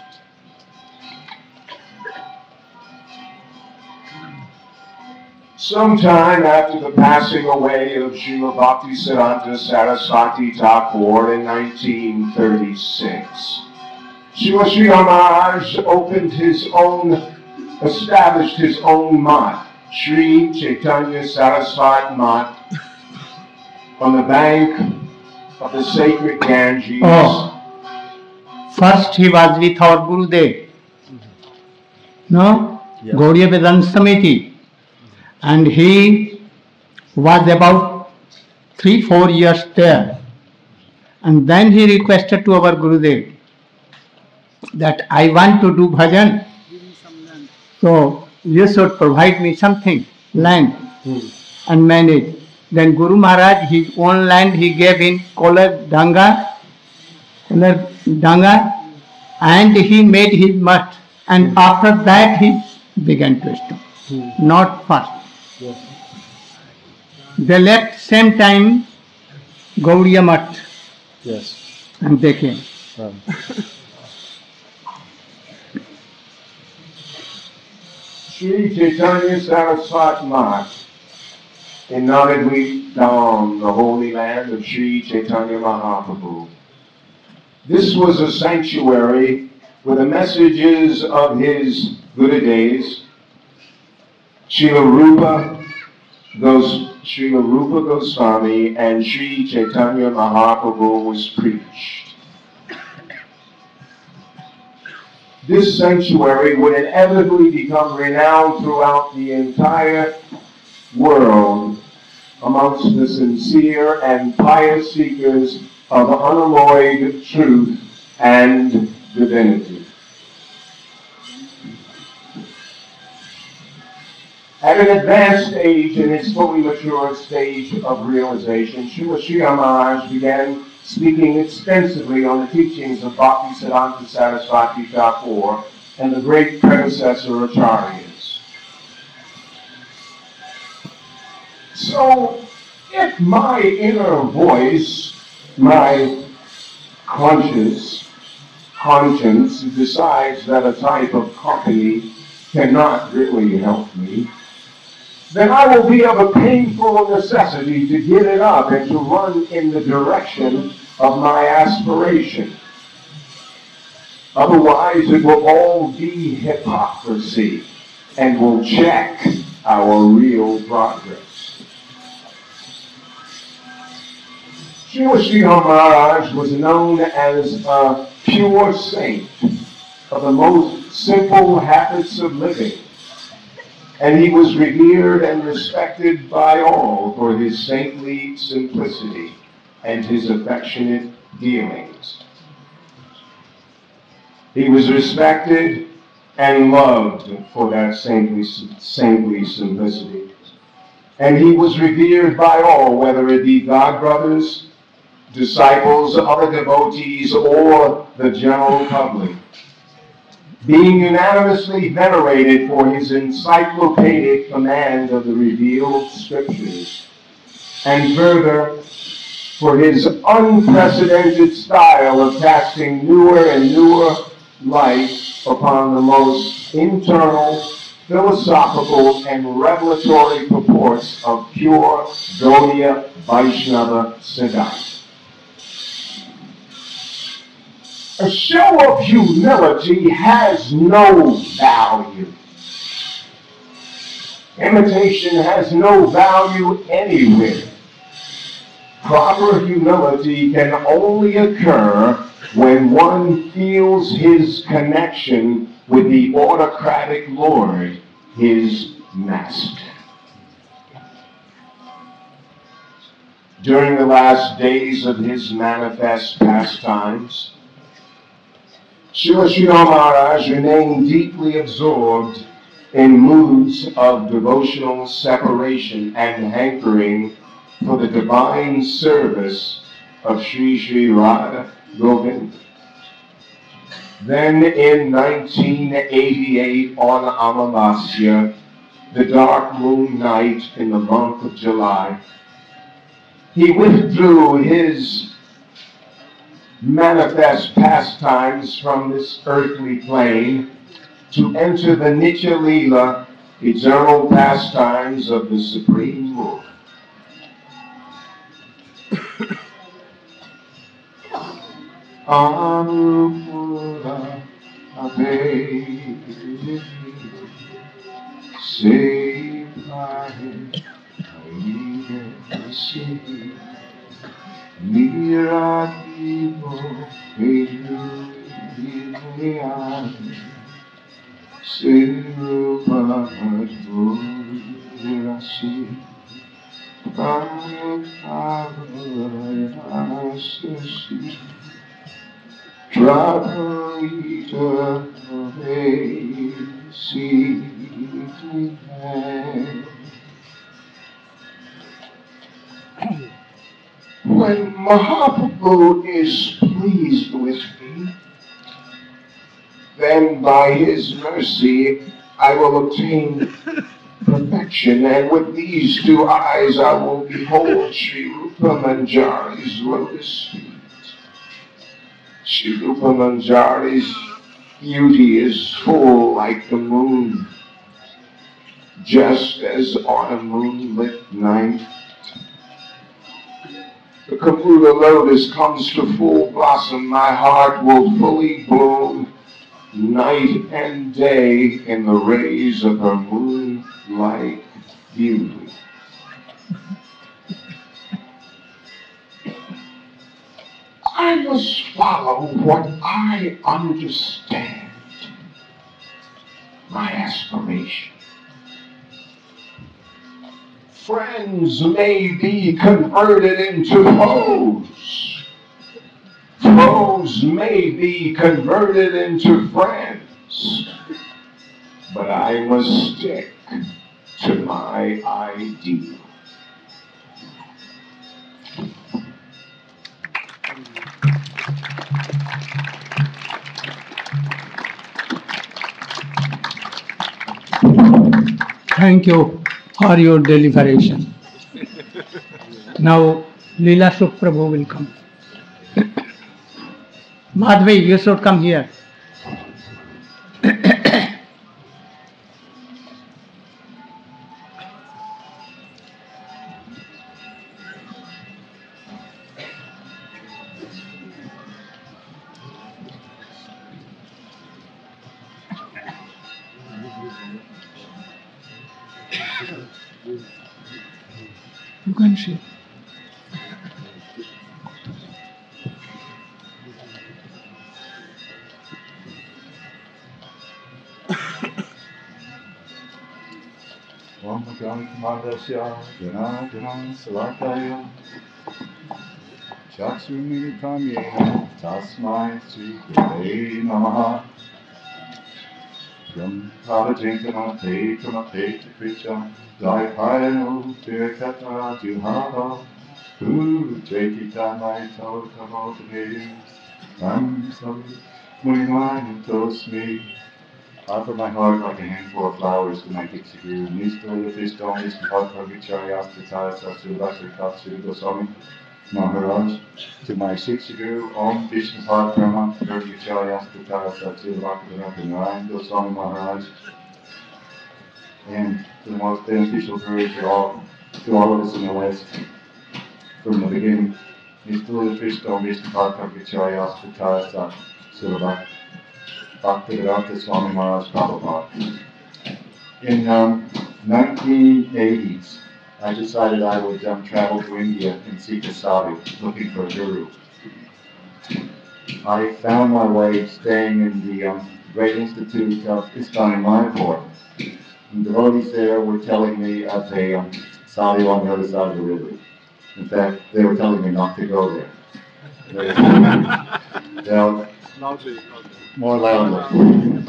[SPEAKER 3] Sometime after the passing away of Srila Bhaktisiddhanta Saraswati Thakur in nineteen thirty-six, Srila Sridhar Maharaj opened his own, established his own mat, Sri Chaitanya Saraswat Mat, on the bank of the sacred Ganges.
[SPEAKER 1] Oh, first he was with our Gurudev, no?
[SPEAKER 2] Yes.
[SPEAKER 1] Gaudiya Vedanta Samiti, and he was about three, four years there, and then he requested to our Gurudev that I want to do bhajan, so you should provide me something, land,
[SPEAKER 2] Hmm.
[SPEAKER 1] and manage. Then Guru Maharaj, his own land he gave in Kolar Danga, Kolar Danga, and he made his mat, and after that he began to stop,
[SPEAKER 2] Hmm.
[SPEAKER 1] not first.
[SPEAKER 2] Yes.
[SPEAKER 3] They left same time Gaudiya Math
[SPEAKER 2] Yes.
[SPEAKER 3] and they came.
[SPEAKER 2] Um,
[SPEAKER 3] Sri Chaitanya Saraswat Math in Navadvip Dham, the holy land of Sri Chaitanya Mahaprabhu. This was a sanctuary where the messages of his Gurudevs, Srila Rupa, Gos, Srila Rupa Goswami and Sri Chaitanya Mahaprabhu was preached. This sanctuary would inevitably become renowned throughout the entire world amongst the sincere and pious seekers of unalloyed truth and divinity. At an advanced age, in his fully mature stage of realization, Srila Sri Maharaj began speaking extensively on the teachings of Bhaktisiddhanta Saraswati Thakur and the great predecessor acharyas. So, if my inner voice, my conscience, conscience decides that a type of company cannot really help me, then I will be of a painful necessity to give it up and to run in the direction of my aspiration. Otherwise, it will all be hypocrisy and will check our real progress. Srila Sri Maharaj was known as a pure saint of the most simple habits of living, and he was revered and respected by all for his saintly simplicity and his affectionate dealings. He was respected and loved for that saintly, saintly simplicity. And he was revered by all, whether it be godbrothers, disciples, other devotees, or the general public, being unanimously venerated for his encyclopedic command of the revealed scriptures, and further, for his unprecedented style of casting newer and newer light upon the most internal, philosophical, and revelatory purports of pure Gaudiya Vaishnava Siddhanta. A show of humility has no value. Imitation has no value anywhere. Proper humility can only occur when one feels his connection with the autocratic Lord, his Master. During the last days of his manifest pastimes, Srila Sri Maharaj remained deeply absorbed in moods of devotional separation and hankering for the divine service of Sri Sri Radha Govinda. Then in nineteen eighty-eight on Amavasya, the dark moon night in the month of July, he withdrew his manifest pastimes from this earthly plane to enter the Nitya Leela, eternal pastimes of the Supreme Lord. Anupura Abe Sevahe Aide Mirativo Peruvian Sirupavadurasi Pavavayasasi Traparita Vesi When Mahaprabhu is pleased with me, then by his mercy I will obtain perfection, and with these two eyes I will behold Sri Rupa Manjari's lotus feet. Sri Rupa Manjari's beauty is full like the moon, just as on a moonlit night, the Kapula lotus comes to full blossom, my heart will fully bloom night and day in the rays of her moonlight beauty. I must follow what I understand, my aspiration. Friends may be converted into foes. Foes may be converted into friends. But I must stick to my ideal.
[SPEAKER 1] Thank you for your deliberation. Now, Leela Suprabhu will come. Madhvi, you should come here. You can see.
[SPEAKER 6] Om Madasya Janadana Sarakaya Chaksumilitam Yena Tasmai Sri Gurave Namaha Yam Pavajinkana Tetana Teta Kricha Daipayano Tirkata Juhava Guru Jekita Naito Kamotane Tam Savi Munimani Tosmi. Offer my heart like a handful of flowers to my Dixie Guru. Nistoli the fish dome, Nistoli Bhattacharya Astata Satsu Bhattacharya Katsu Goswami Maharaj. To my Dixie Guru, Om Vishnu Bhat Brahma Bhattacharya Astata Satsu Bhattacharya Narayan Goswami Maharaj. And to the most beneficial Guru to all, to all of us in the West from the beginning. Nistoli the fish dome, Vishnu Bhattacharya Astata Satsu Bhattacharya Bhaktivedanta Swami Maharaj Prabhupada. In um, nineteen eighties, I decided I would um, travel to India and seek a sadhu, looking for a guru. I found my way staying in the um, Great Institute of ISKCON in Mayapur. And devotees there were telling me of a um, sadhu on the other side of the river. In fact, they were telling me not to go there. They were telling me, you know,
[SPEAKER 2] Loudly, loudly.
[SPEAKER 6] more loudly.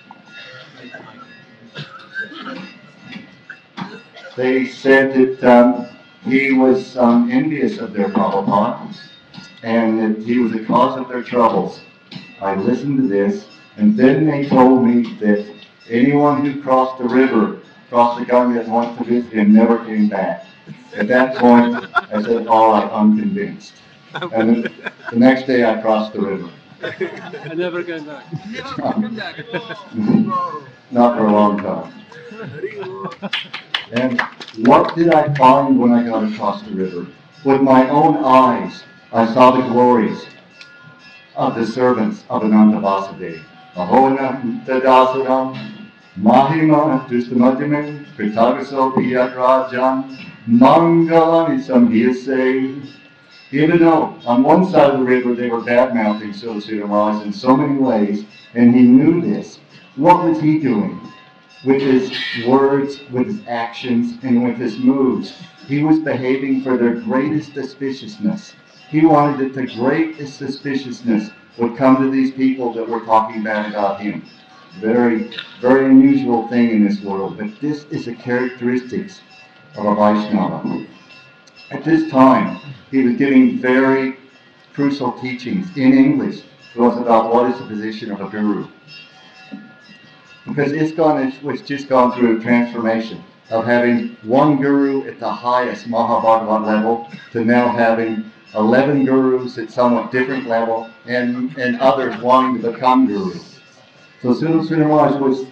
[SPEAKER 6] They said that um, he was um, envious of their Prabhupada and that he was the cause of their troubles. I listened to this, and then they told me that anyone who crossed the river, crossed the Ganga and went to visit him, never came back. At that point, I said, all right, I'm convinced. And then the next day I crossed the river.
[SPEAKER 2] I never came back.
[SPEAKER 6] Not for a long time. And what did I find when I got across the river? With my own eyes, I saw the glories of the servants of Ananta Vasudeva. Ahona Tadasaram Mahima Dustamatimin Kritagaso Piyadrajan Mangalani Samhiyase. Even though on one side of the river they were bad-mouthing Sridhar Maharaj in so many ways, and he knew this, what was he doing? With his words, with his actions, and with his moves, he was behaving for their greatest suspiciousness. He wanted that the greatest suspiciousness would come to these people that were talking bad about him. Very, very unusual thing in this world, but this is a characteristic of a Vaishnava. At this time, he was giving very crucial teachings in English to us about what is the position of a guru. Because ISKCON was just gone through a transformation of having one guru at the highest Mahabhagavat level to now having eleven gurus at somewhat different level and, and others wanting to become gurus. So Sridhar Maharaj was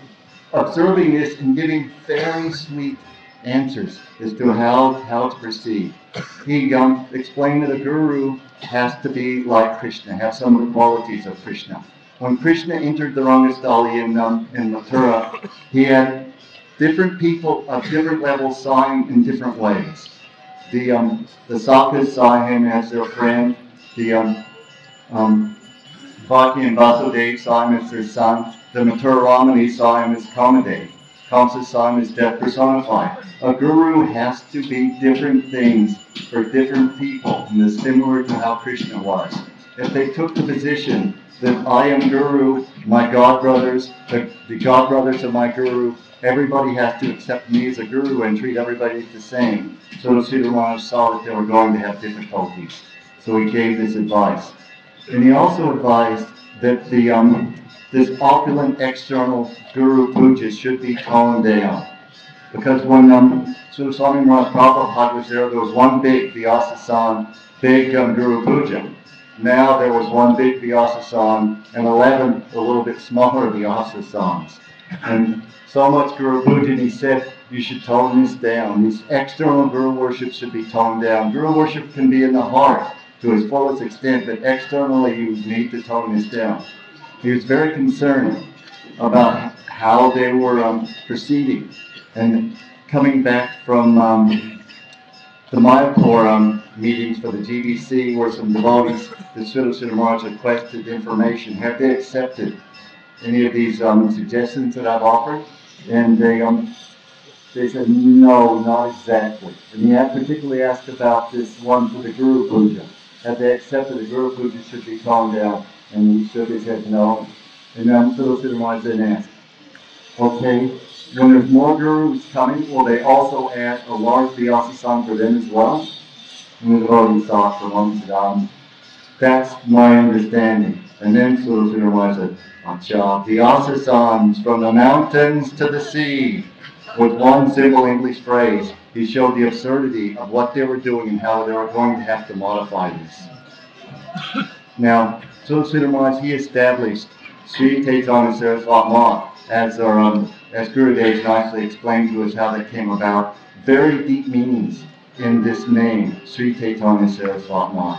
[SPEAKER 6] observing this and giving very sweet answers as to how, how to proceed. He um, explained that a guru has to be like Krishna, have some of the qualities of Krishna. When Krishna entered the Rangastali in, um, in Mathura, he had different people of different levels saw him in different ways. The um, the Sakas saw him as their friend. The um, um, Bhakti and Vasudev saw him as their son. The Mathura Ramani saw him as Kamadev. Kamsa saw him as death personified. A guru has to be different things for different people, and it's similar to how Krishna was. If they took the position that I am guru, my god brothers, the, the god brothers of my guru, everybody has to accept me as a guru and treat everybody the same. So the Sridhar Maharaj saw that they were going to have difficulties. So he gave this advice. And he also advised that the um, this opulent external guru pujas should be toned down. Because when um, Srila Swami Maharaj Prabhupada was there, there was one big Vyasa-san, big um, guru puja. Now there was one big Vyasa-san and eleven a little bit smaller Vyasa-sans. And so much guru puja, and he said, you should tone this down. This external guru worship should be toned down. Guru worship can be in the heart to its fullest extent, but externally you need to tone this down. He was very concerned about how they were um, proceeding. And coming back from um, the Mayapur um, meetings for the G B C, where some devotees, the Srila Sridhar Maharaj requested information, have they accepted any of these um, suggestions that I've offered? And they um, they said, no, not exactly. And he had particularly asked about this one for the Guru Puja. Have they accepted the Guru Puja should be toned down? And he shook his head, no. And then Srila Sridhar Maharaj then asked, okay, when there's more gurus coming, will they also add a large Vyasa-san for them as well? And the devotee thought for one said, um, that's my understanding. And then Srila Sridhar Maharaj said, Acha, Vyasa-sans from the mountains to the sea. With one simple English phrase, he showed the absurdity of what they were doing and how they were going to have to modify this. Now, Srila Sridhar Maharaj, he established Sri Chaitanya Saraswati Math as our um, as Gurudev nicely explained to us how that came about. Very deep meanings in this name, Sri Chaitanya Saraswati Math.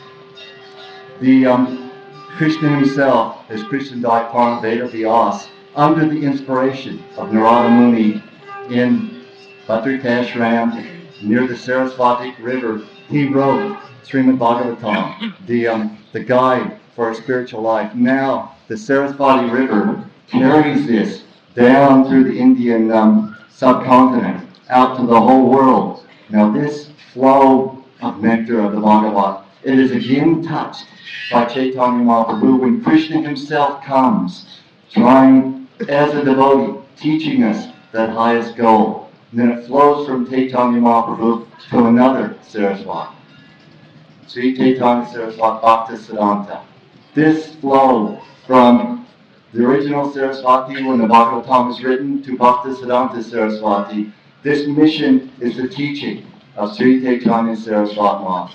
[SPEAKER 6] The um, Krishna himself, as Krishna Dai Parnaveda Vyas, under the inspiration of Narada Muni in Bhadrakashram near the Saraswati River, he wrote Srimad Bhagavatam, the um, the guide for a spiritual life. Now the Saraswati River carries this down through the Indian um, subcontinent, out to the whole world. Now this flow of nectar of the Bhagavat, it is again touched by Chaitanya Mahaprabhu when Krishna himself comes, trying as a devotee, teaching us that highest goal. And then it flows from Chaitanya Mahaprabhu to another Saraswati, Sri Chaitanya Saraswati Bhakta Siddhanta. This flow from the original Saraswati, when the Bhagavatam was written, to Bhakta Siddhanta Saraswati, this mission is the teaching of Sri Chaitanya Saraswati Math.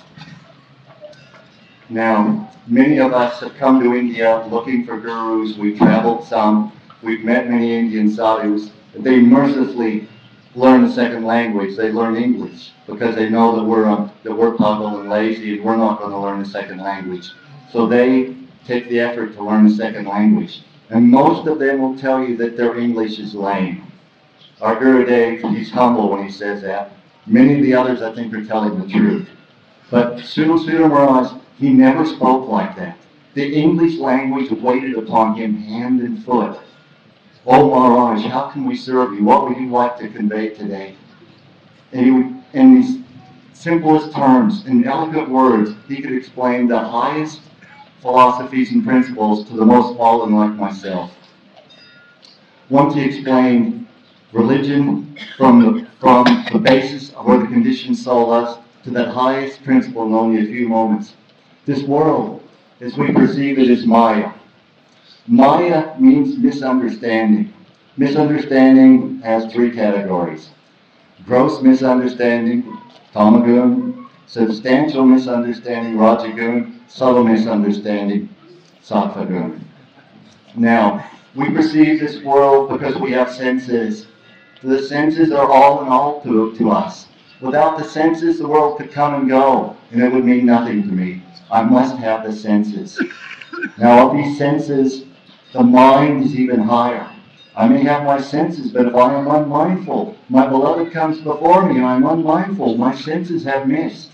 [SPEAKER 6] Now, many of us have come to India looking for gurus. We've traveled some. We've met many Indian sadhus. They mercilessly learn a second language. They learn English because they know that we're um, that we're puggle and lazy and we're not going to learn a second language. So they take the effort to learn a second language. And most of them will tell you that their English is lame. Our Gurudev, he's humble when he says that. Many of the others, I think, are telling the truth. But Srila Sridhar Maharaj, he never spoke like that. The English language waited upon him hand and foot. Oh Maharaj, how can we serve you? What would you like to convey today? And he would, in these simplest terms, in elegant words, he could explain the highest philosophies and principles to the most fallen like myself. Once he explained religion from the, from the basis of where the conditioned soul is to that highest principle in only a few moments. This world, as we perceive it, is Maya. Maya means misunderstanding. Misunderstanding has three categories. Gross misunderstanding, tamagun; substantial misunderstanding, rajagun; subtle misunderstanding, sattvagun. Now, We perceive this world because we have senses. The senses are all in all to, to us. Without the senses, the world could come and go, and it would mean nothing to me. I must have the senses. Now, of these senses, the mind is even higher. I may have my senses, but if I am unmindful, my beloved comes before me and I'm unmindful, my senses have missed.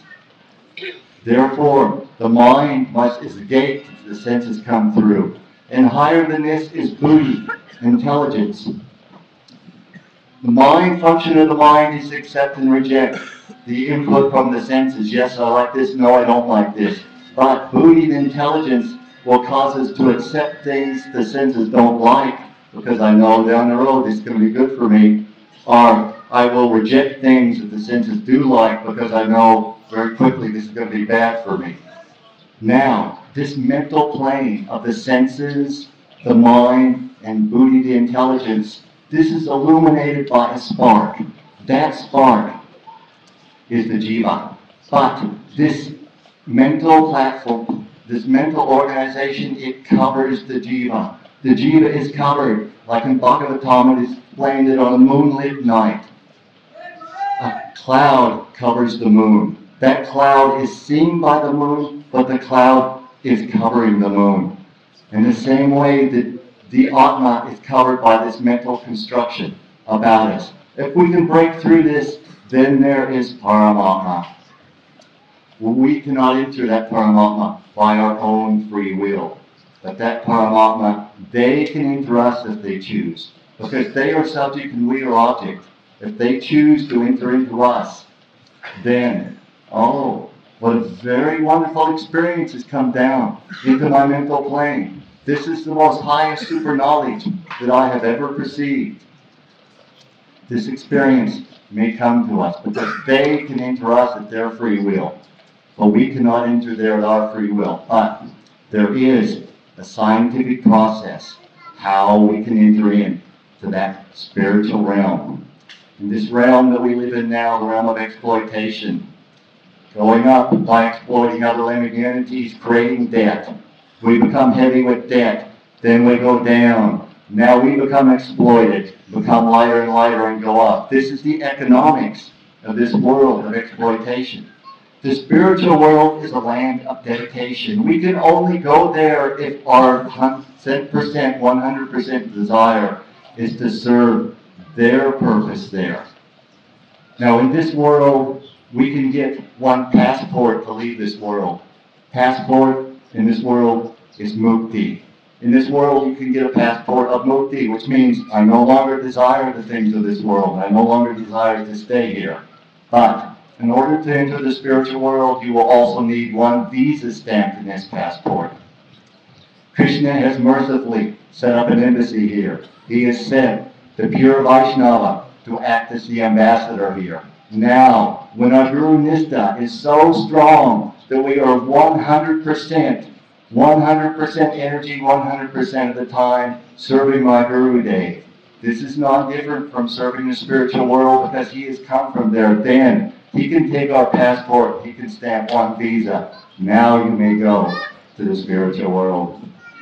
[SPEAKER 6] Therefore, the mind must, is the gate the senses come through. And higher than this is buddhi, intelligence. The mind, function of the mind is accept and reject the input from the senses. Yes, I like this. No, I don't like this. But buddhi, the intelligence, will cause us to accept things the senses don't like, because I know down the road it's going to be good for me. Or I will reject things that the senses do like, because I know very quickly this is going to be bad for me. Now, this mental plane of the senses, the mind, and buddhi, the intelligence, this is illuminated by a spark. That spark is the jiva. But this mental platform, this mental organization, it covers the jiva. The jiva is covered, like in Bhagavatam, it is explained that on a moonlit night, a cloud covers the moon. That cloud is seen by the moon, but the cloud is covering the moon. In the same way that the Atma is covered by this mental construction about us. If we can break through this, then there is Paramatma. We cannot enter that Paramatma by our own free will. But that Paramatma, they can enter us if they choose. Because they are subject and we are object. If they choose to enter into us, then, oh, what a very wonderful experience has come down into my mental plane. This is the most highest super knowledge that I have ever perceived. This experience may come to us because they can enter us at their free will. But we cannot enter there at our free will. But there is a scientific process how we can enter in to that spiritual realm. In this realm that we live in now, the realm of exploitation, going up by exploiting other living entities, creating debt. We become heavy with debt, then we go down. Now we become exploited, become lighter and lighter and go up. This is the economics of this world of exploitation. The spiritual world is a land of dedication. We can only go there if our one hundred percent, one hundred percent desire is to serve their purpose there. Now in this world, we can get one passport to leave this world. Passport in this world is mukti. In this world, you can get a passport of mukti, which means I no longer desire the things of this world. I no longer desire to stay here. But in order to enter the spiritual world, you will also need one visa stamped in this passport. Krishna has mercifully set up an embassy here. He has sent the pure Vaishnava to act as the ambassador here. Now, when our Guru Nistha is so strong that we are one hundred percent, one hundred percent energy, one hundred percent of the time serving my Guru Dev. This is not different from serving the spiritual world because he has come from there. Then he can take our passport, he can stamp one visa. Now you may go to the spiritual world.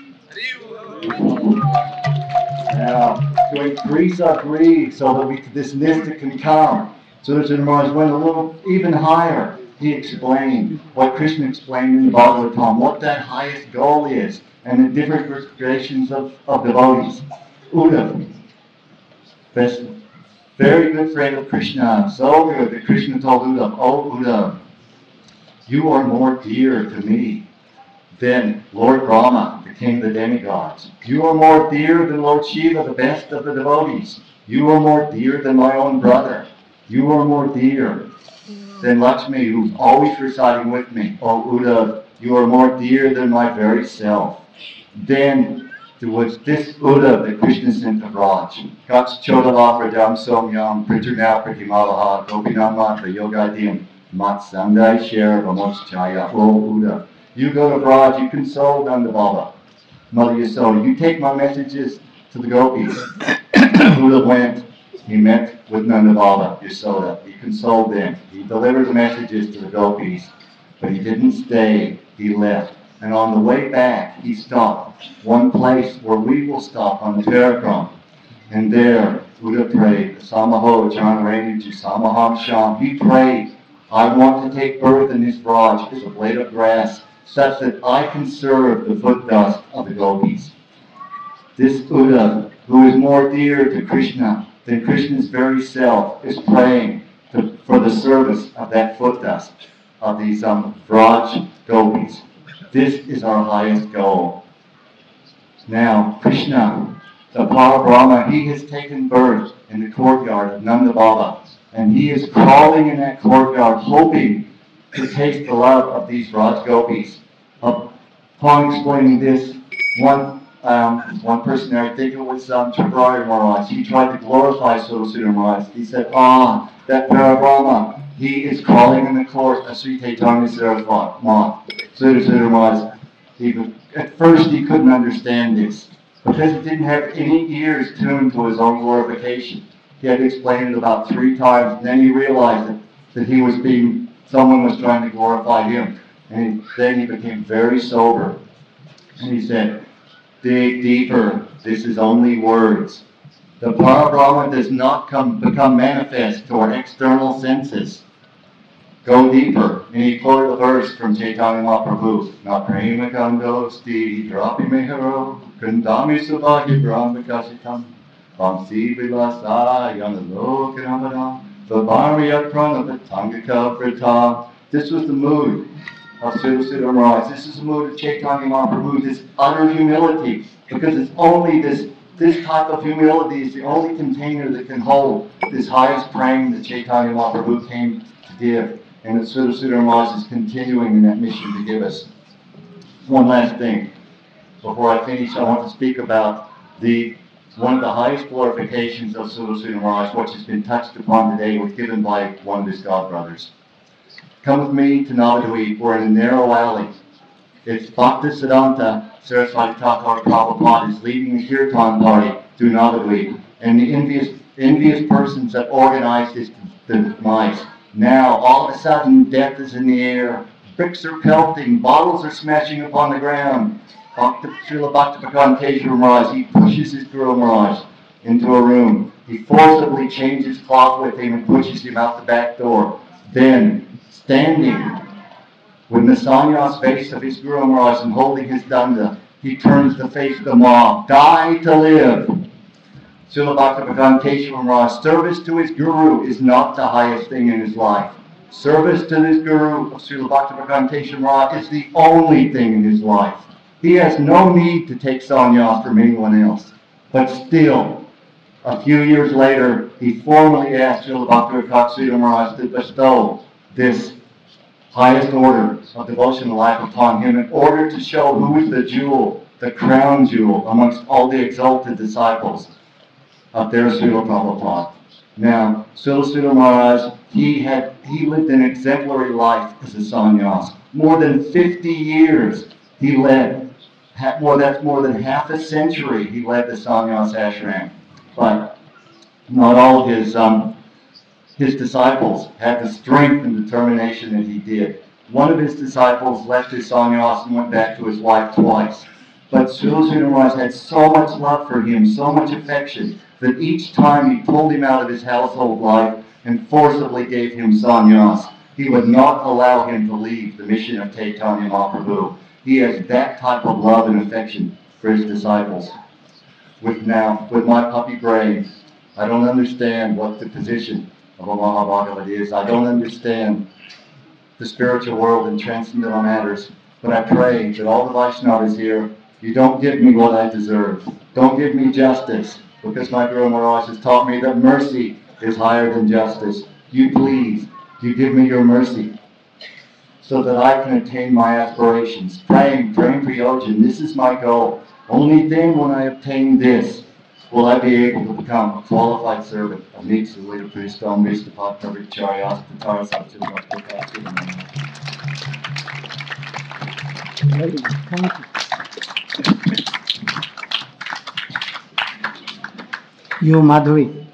[SPEAKER 6] Now, to increase our greed so that we, this Nistha can come. So Sudarshan Maharaj went a little even higher. He explained what Krishna explained in the Bhagavatam, what that highest goal is, and the different gradations of, of devotees. Uddhava, best, very good friend of Krishna, so good that Krishna told Uddhava, oh Uddhava, you are more dear to me than Lord Brahma, the king of the demigods. You are more dear than Lord Shiva, the best of the devotees. You are more dear than my own brother. You are more dear than Lakshmi, who's always residing with me. Oh, Uddhava, you are more dear than my very self. Then, there was this Uddhava that Krishna sent to Raj. Kats chodala pradam somyam priturnal pratimalaha gopinam matra yogadim matsandai share vamochchaya. Oh, Uddhava, you go to Raj, you console Nanda Baba, Mother Yasoda. You take my messages to the gopis. Uddhava went. He met with Nanda Baba, Yasoda. He consoled them. He delivered the messages to the gopis. But he didn't stay. He left. And on the way back, he stopped one place where we will stop on Terrakon. And there, Buddha prayed, Samaho Janarani Samaham Sham. He prayed, I want to take birth in this Raj as a blade of grass, such that I can serve the foot dust of the gopis. This Buddha, who is more dear to Krishna than Krishna's very self, is praying to, for the service of that foot dust of these um, Vraj gopis. This is our highest goal. Now, Krishna, the Parabrahma, he has taken birth in the courtyard of Nanda Baba, and he is crawling in that courtyard, hoping to taste the love of these Vraj gopis. Upon explaining this, one um, one person there, I think it was um, Tripurari Maharaj, he tried to glorify Sudasudha Maharaj. He said, ah, that Parabrahma, he is crawling in the court of Sri Chaitanya Saraswati. Sudasudha Maharaj, he, at first he couldn't understand this, because he didn't have any ears tuned to his own glorification. He had to explain it about three times, and then he realized that, that he was being, someone was trying to glorify him. And then he became very sober. And he said, dig deeper, this is only words. The Parabrahma does not come, become manifest to our external senses. Go deeper. And he quoted a verse from Chaitanya Mahaprabhu. Na prema kandosti drapi meharo kandami subhagi brahmakasitam vamsi vilasai yanalokanamana vavariyat pranapatangaka vrita. This was the mood of Sudasudha Maharaj. This is the mood of Chaitanya Mahaprabhu, this utter humility, because it's only this, this type of humility is the only container that can hold this highest praying that Chaitanya Mahaprabhu came to give, and that Sudasudha Maharaj is continuing in that mission to give us. One last thing. Before I finish, I want to speak about the one of the highest glorifications of Sudasudha Maharaj, which has been touched upon today, was given by one of his godbrothers. Come with me to Navadvip. We're in a narrow alley. It's Bhaktisiddhanta Saraswati Thakur Prabhupada is leading the kirtan party through Navadvip. And the envious, envious persons have organized this demise. Now, all of a sudden, death is in the air. Bricks are pelting. Bottles are smashing upon the ground. Bhakti, Srila Bhaktivinoda Keshava Maharaj, he pushes his Guru Maharaj into a room. He forcibly changes cloth with him and pushes him out the back door. Then, standing with the sannyas face of his Guru Maharaj and holding his danda, he turns the face of the mob. Die to live. Srila Bhaktivinoda Keshava Maharaj, service to his Guru is not the highest thing in his life. Service to his Guru of Srila Bhaktivinoda Keshava Maharaj is the only thing in his life. He has no need to take sannyas from anyone else. But still, a few years later, he formally asked Srila Bhaktivinoda Maharaj to bestow this highest order of devotional life upon him in order to show who is the jewel, the crown jewel amongst all the exalted disciples of their Srila Prabhupada. Now, Srila Maharaj, he had he lived an exemplary life as a sannyas. More than fifty years he led. More, that's more than half a century he led the sannyas ashram. But not all of his um, his disciples had the strength and determination that he did. One of his disciples left his sannyas and went back to his wife twice. But Srila Maharaj had so much love for him, so much affection, that each time he pulled him out of his household life and forcibly gave him sannyas. He would not allow him to leave the mission of Chaitanya Mahaprabhu. He has that type of love and affection for his disciples. With now, with my puppy brain, I don't understand what the position of a Mahabhagavad is. I don't understand the spiritual world and transcendental matters. But I pray that all the Vaishnavas here, you don't give me what I deserve. Don't give me justice, because my Guru Maharaj has taught me that mercy is higher than justice. You please, you give me your mercy, so that I can attain my aspirations. Praying, praying for Yojin, this is my goal. Only then when I obtain this, will I be able to become a qualified servant of Nitsa Lita Pristam Vistapat Pravicharyas Tatara Satchil
[SPEAKER 4] Very good. Thank you.
[SPEAKER 1] You, Madhuri.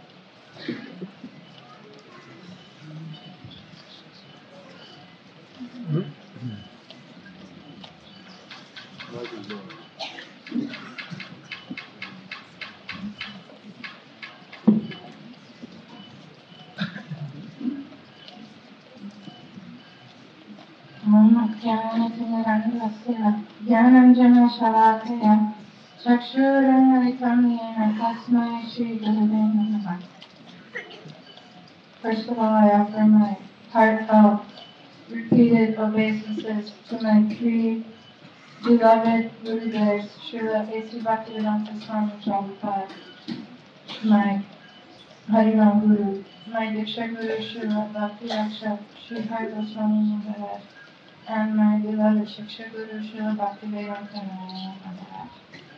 [SPEAKER 7] ज्ञानतिमिरान्धस्य ज्ञानञ्जनशलाकया चक्षुरुन्मिलितं येन तस्मै श्रीगुरवे नमः. First of all, I offer my heartfelt, repeated obeisances to my three beloved Gurudevs, Srila A C Bhaktivedanta Swami Prabhupada, my Harinam Guru, my Diksha Guru, Srila Bhakti Raksha Sri Har Goswami Maharaj, and my beloved Shiksha Guru, Srila Bhaktivedanta Maharaj.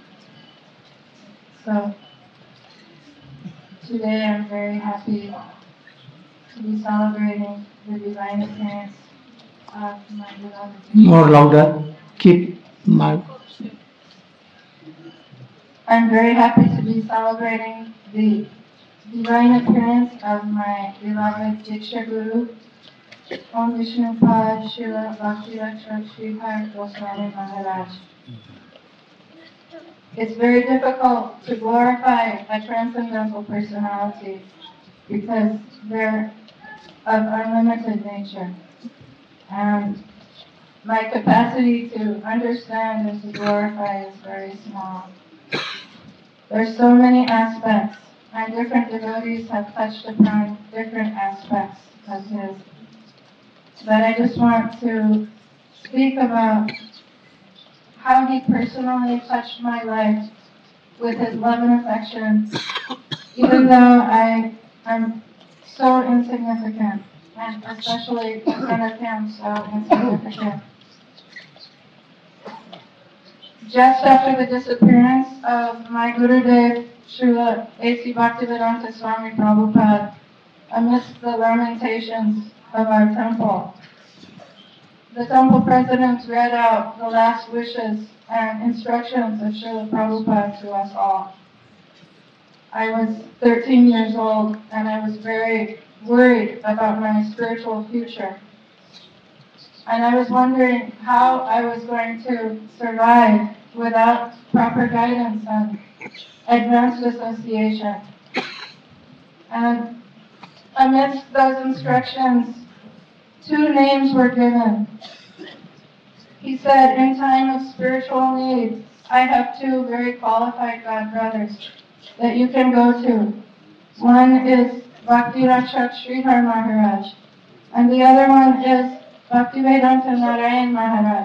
[SPEAKER 7] So, today I'm very happy to be celebrating the divine appearance of my beloved.
[SPEAKER 1] More louder. Keep my.
[SPEAKER 7] I'm very happy to be celebrating the divine appearance of my beloved Diksha Guru, Om Vishnupad Srila Bhakti Raksha Sri Har Goswami Maharaj. It's very difficult to glorify a transcendental personality because they're of unlimited nature. And my capacity to understand and to glorify is very small. There's so many aspects, and different devotees have touched upon different aspects of his. But I just want to speak about how he personally touched my life with his love and affection, even though I am so insignificant, and especially in front of him, so insignificant. Just after the disappearance of my Gurudev, Srila A C Bhaktivedanta Swami Prabhupada, amidst the lamentations of our temple, the temple president read out the last wishes and instructions of Srila Prabhupada to us all. I was thirteen years old, and I was very worried about my spiritual future. And I was wondering how I was going to survive without proper guidance and advanced association. And amidst those instructions, two names were given. He said, in time of spiritual need, I have two very qualified God brothers that you can go to. One is Bhakti Rakshak Sridhar Maharaj, and the other one is Bhaktivedanta Narayan Maharaj.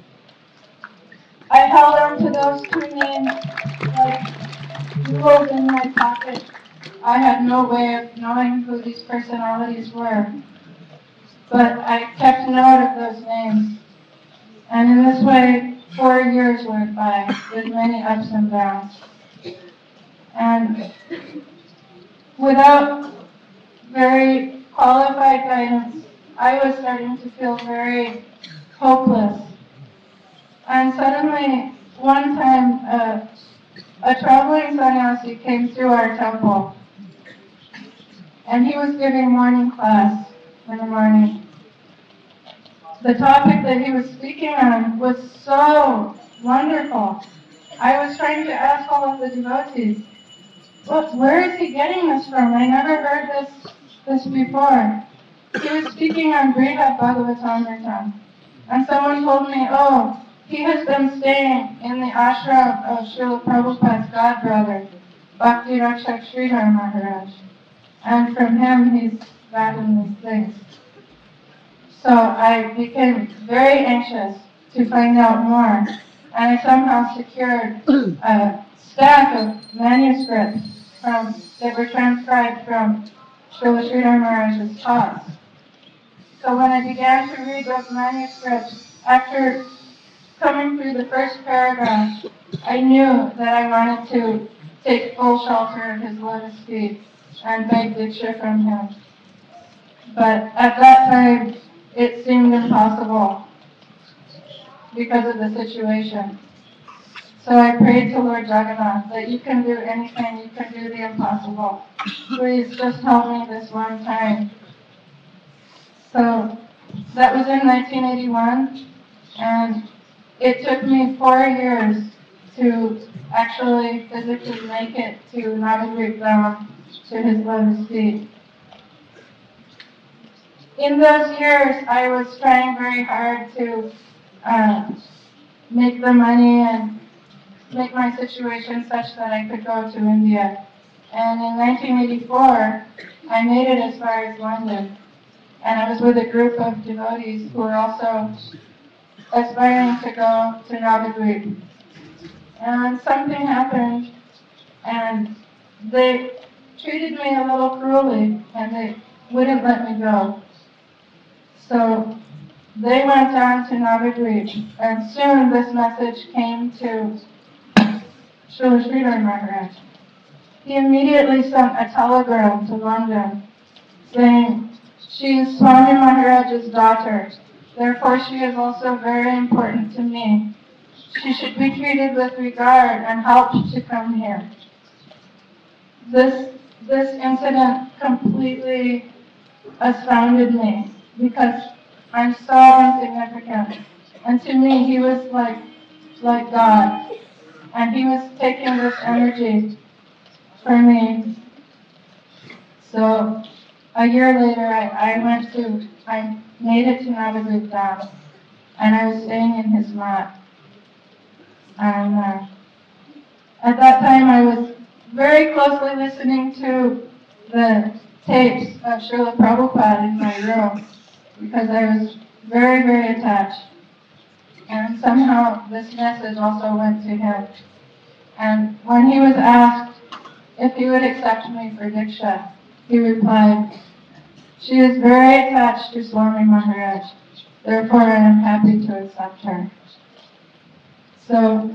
[SPEAKER 7] I held on to those two names like jewels in my pocket. I had no way of knowing who these personalities were, but I kept note of those names. And in this way, four years went by with many ups and downs. And without very qualified guidance, I was starting to feel very hopeless. And suddenly, one time, uh, a traveling sannyasi came through our temple, and he was giving morning class in the morning. The topic that he was speaking on was so wonderful. I was trying to ask all of the devotees, "What? Where is he getting this from? I never heard this this before." He was speaking on Brihad Bhagavatamrita, and someone told me, "Oh, he has been staying in the ashram of Srila Prabhupada's godbrother, Bhakti Rakshak Sridhar Maharaj, and from him he's gotten these things." So I became very anxious to find out more, and I somehow secured a stack of manuscripts from, that were transcribed from Srila Sridhar Maharaj's talks. So when I began to read those manuscripts, after coming through the first paragraph, I knew that I wanted to take full shelter of his lotus feet and beg Diksha from him. But at that time, it seemed impossible because of the situation. So I prayed to Lord Jagannath that you can do anything, you can do the impossible. Please just help me this one time. So that was in nineteen eighty-one, and it took me four years to actually physically make it to Navadvip Dham, to his lotus feet. In those years, I was trying very hard to uh, make the money and make my situation such that I could go to India. And in nineteen eighty-four, I made it as far as London. And I was with a group of devotees who were also aspiring to go to Navadvip. And something happened, and they treated me a little cruelly, and they wouldn't let me go. So they went on to Navadvip, and soon this message came to Srila Sridhar Maharaj. He immediately sent a telegram to London saying, "She is Swami Maharaj's daughter, therefore she is also very important to me. She should be treated with regard and helped to come here." This, this incident completely astounded me because I'm so insignificant. And to me, he was like, like God. And he was taking this energy for me. So a year later, I, I went to, I made it to Navadvip Dham, and I was staying in his mat. And uh, at that time, I was very closely listening to the tapes of Srila Prabhupada in my room because I was very, very attached. And somehow this message also went to him. And when he was asked if he would accept me for Diksha, he replied, "She is very attached to Swami Maharaj, therefore I am happy to accept her." So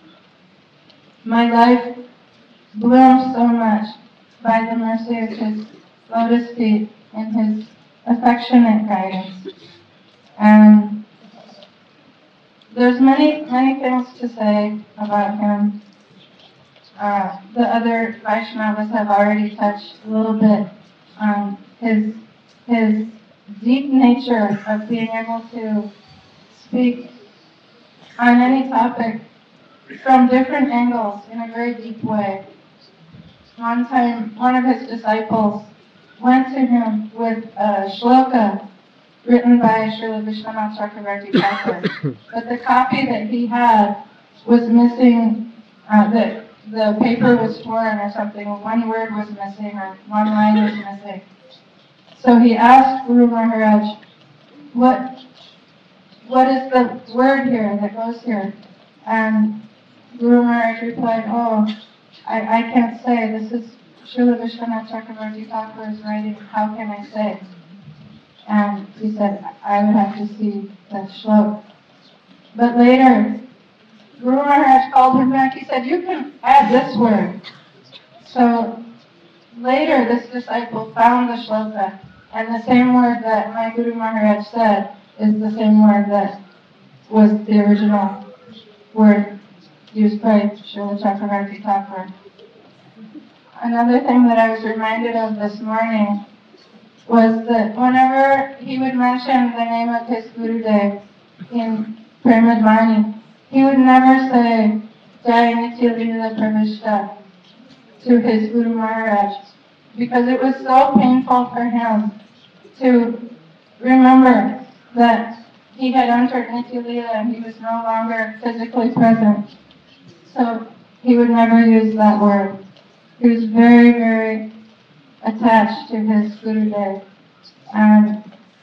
[SPEAKER 7] my life bloomed so much by the mercy of his lotus feet and his affectionate guidance. And there's many, many things to say about him. Uh, the other Vaishnavas have already touched a little bit on his, his deep nature of being able to speak on any topic from different angles in a very deep way. One time, one of his disciples went to him with a shloka written by Srila Vishwanath Chakravarti Thakur. But the copy that he had was missing, uh, the, the paper was torn or something, one word was missing or one line was missing. So he asked Guru Maharaj, what, what is the word here that goes here? And Guru Maharaj replied, "Oh, I, I can't say. This is Srila Vishwanath Chakravarti Thakur's writing. How can I say?" And he said, "I would have to see the shlok." But later, Guru Maharaj called him back. He said, "You can add this word." So later, this disciple found the shloka, and the same word that my Guru Maharaj said is the same word that was the original word used by Srila Chakravarti Thakur. Another thing that I was reminded of this morning was that whenever he would mention the name of his Gurudev in Premadvani, he would never say Jai Nitya Leela Pravishta to his Guru Maharaj, because it was so painful for him to remember that he had entered Nitya Leela and he was no longer physically present. So he would never use that word. He was very, very attached to his Gurudev. And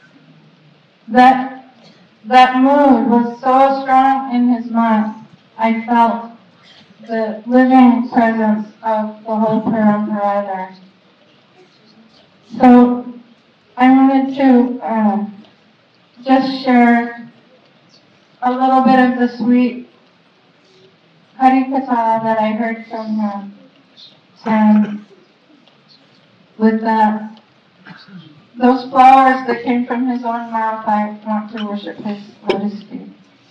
[SPEAKER 7] that, that mood was so strong in his mind, I felt the living presence of the whole Parampara there. So I wanted to uh, just share a little bit of the sweet Harikatha that I heard from him. And with that, those flowers that came from his own mouth, I want to worship his lotus feet.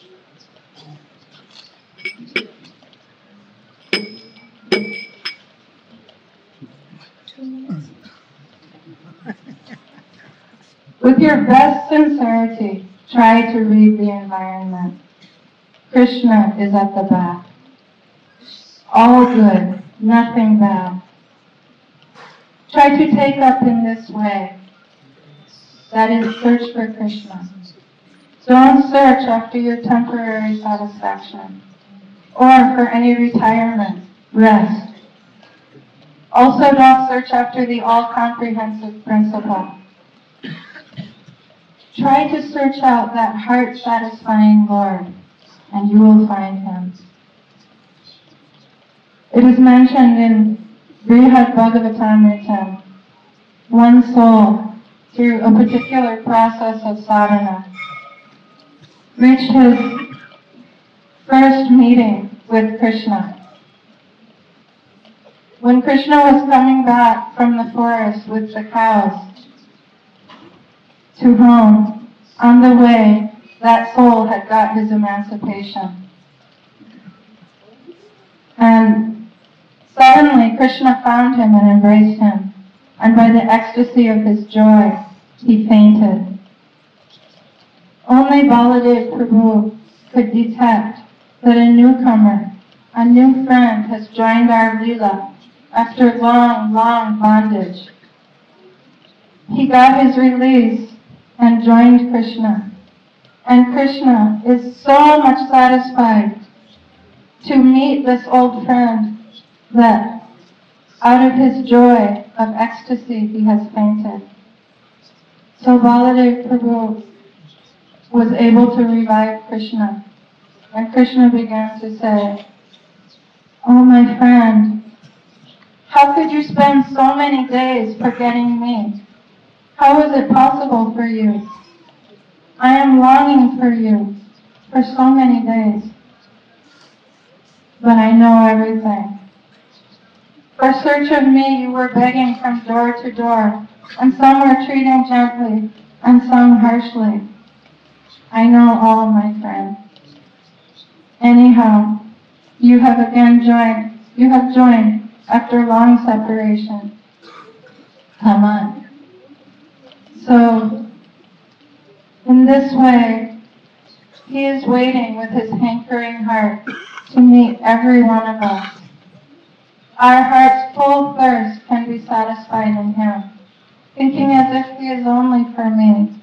[SPEAKER 7] With your best sincerity, try to read the environment. Krishna is at the back. All good, nothing bad. Try to take up in this way. That is, search for Krishna. Don't search after your temporary satisfaction or for any retirement, rest. Also, don't search after the all-comprehensive principle. Try to search out that heart-satisfying Lord, and you will find Him. It is mentioned in Brihad Bhagavatamrita, one soul, through a particular process of sadhana, reached his first meeting with Krishna. When Krishna was coming back from the forest with the cows to home, on the way, that soul had got his emancipation. And suddenly Krishna found him and embraced him, and by the ecstasy of his joy, he fainted. Only Baladev Prabhu could detect that a newcomer, a new friend, has joined our Leela after long, long bondage. He got his release and joined Krishna. And Krishna is so much satisfied to meet this old friend that out of his joy of ecstasy he has fainted. So Baladev Prabhu was able to revive Krishna. And Krishna began to say, "Oh, my friend, how could you spend so many days forgetting me? How is it possible for you? I am longing for you for so many days, but I know everything. For search of me, you were begging from door to door, and some were treating gently, and some harshly. I know all, my friend. Anyhow, you have again joined, you have joined after long separation. Come on." So, in this way, he is waiting with his hankering heart to meet every one of us. Our heart's full thirst can be satisfied in him, thinking as if he is only for me.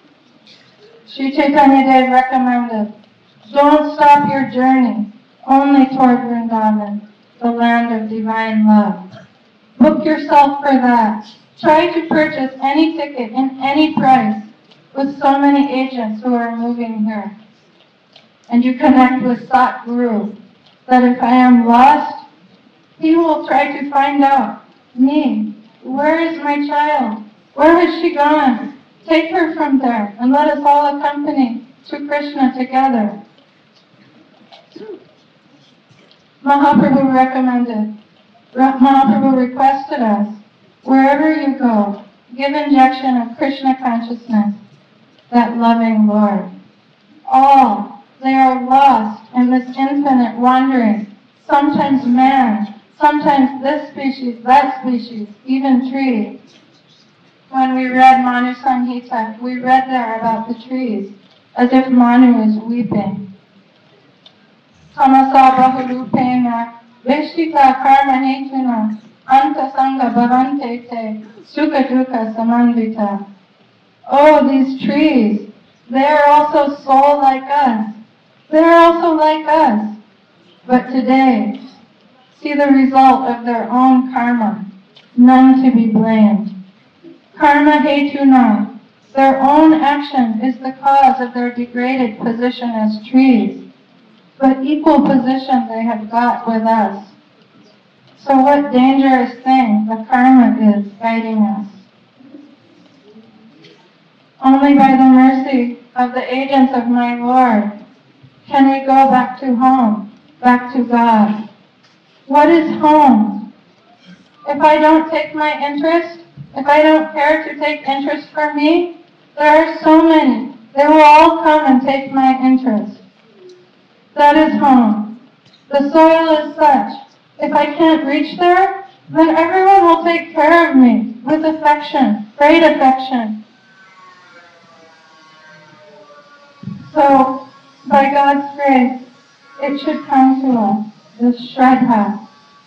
[SPEAKER 7] Sri Chaitanya Dev recommended, don't stop your journey only toward Vrindavan, the land of divine love. Book yourself for that. Try to purchase any ticket in any price with so many agents who are moving here. And you connect with Satguru, that if I am lost, he will try to find out me. Where is my child? Where has she gone? Take her from there and let us all accompany to Krishna together. Mahaprabhu recommended, Mahaprabhu requested us, wherever you go, give injection of Krishna consciousness, that loving Lord. All, they are lost in this infinite wandering, sometimes man, sometimes this species, that species, even trees. When we read Manu Samhita, we read there about the trees, as if Manu is weeping. Tamasa bahulupena, veshita karma hetuna, anta sangha bhavante te, sukha dukkha samandvita. Oh, these trees, they are also soul like us. They are also like us. But today, see the result of their own karma, none to be blamed. Karma hetuna, their own action is the cause of their degraded position as trees. But equal position they have got with us. So what dangerous thing the karma is guiding us. Only by the mercy of the agents of my Lord can we go back to home, back to God. What is home? If I don't take my interest, if I don't care to take interest for me, there are so many. They will all come and take my interest. That is home. The soil is such, if I can't reach there, then everyone will take care of me with affection, great affection. So, by God's grace, it should come to us, this Shraddha.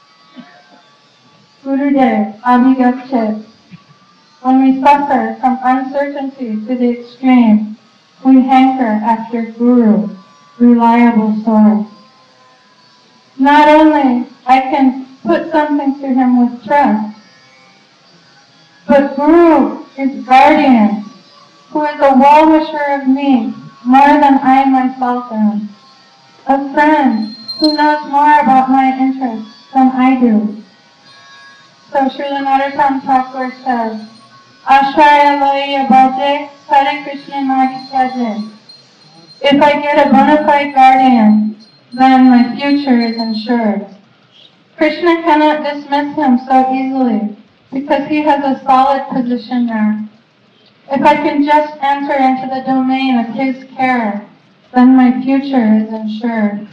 [SPEAKER 7] Gurudev, Abhigacchit. When we suffer from uncertainty to the extreme, we hanker after Guru, reliable source. Not only I can put something to him with trust, but Guru is guardian, who is a well-wisher of me more than I myself am, a friend who knows more about my interests than I do. So Srila Narottam Thakur says, Ashraya Loya Bhaje, Hare Krishna Nagi Kaje. If I get a bona fide guardian, then my future is ensured. Krishna cannot dismiss him so easily, because he has a solid position there. If I can just enter into the domain of his care, then my future is ensured.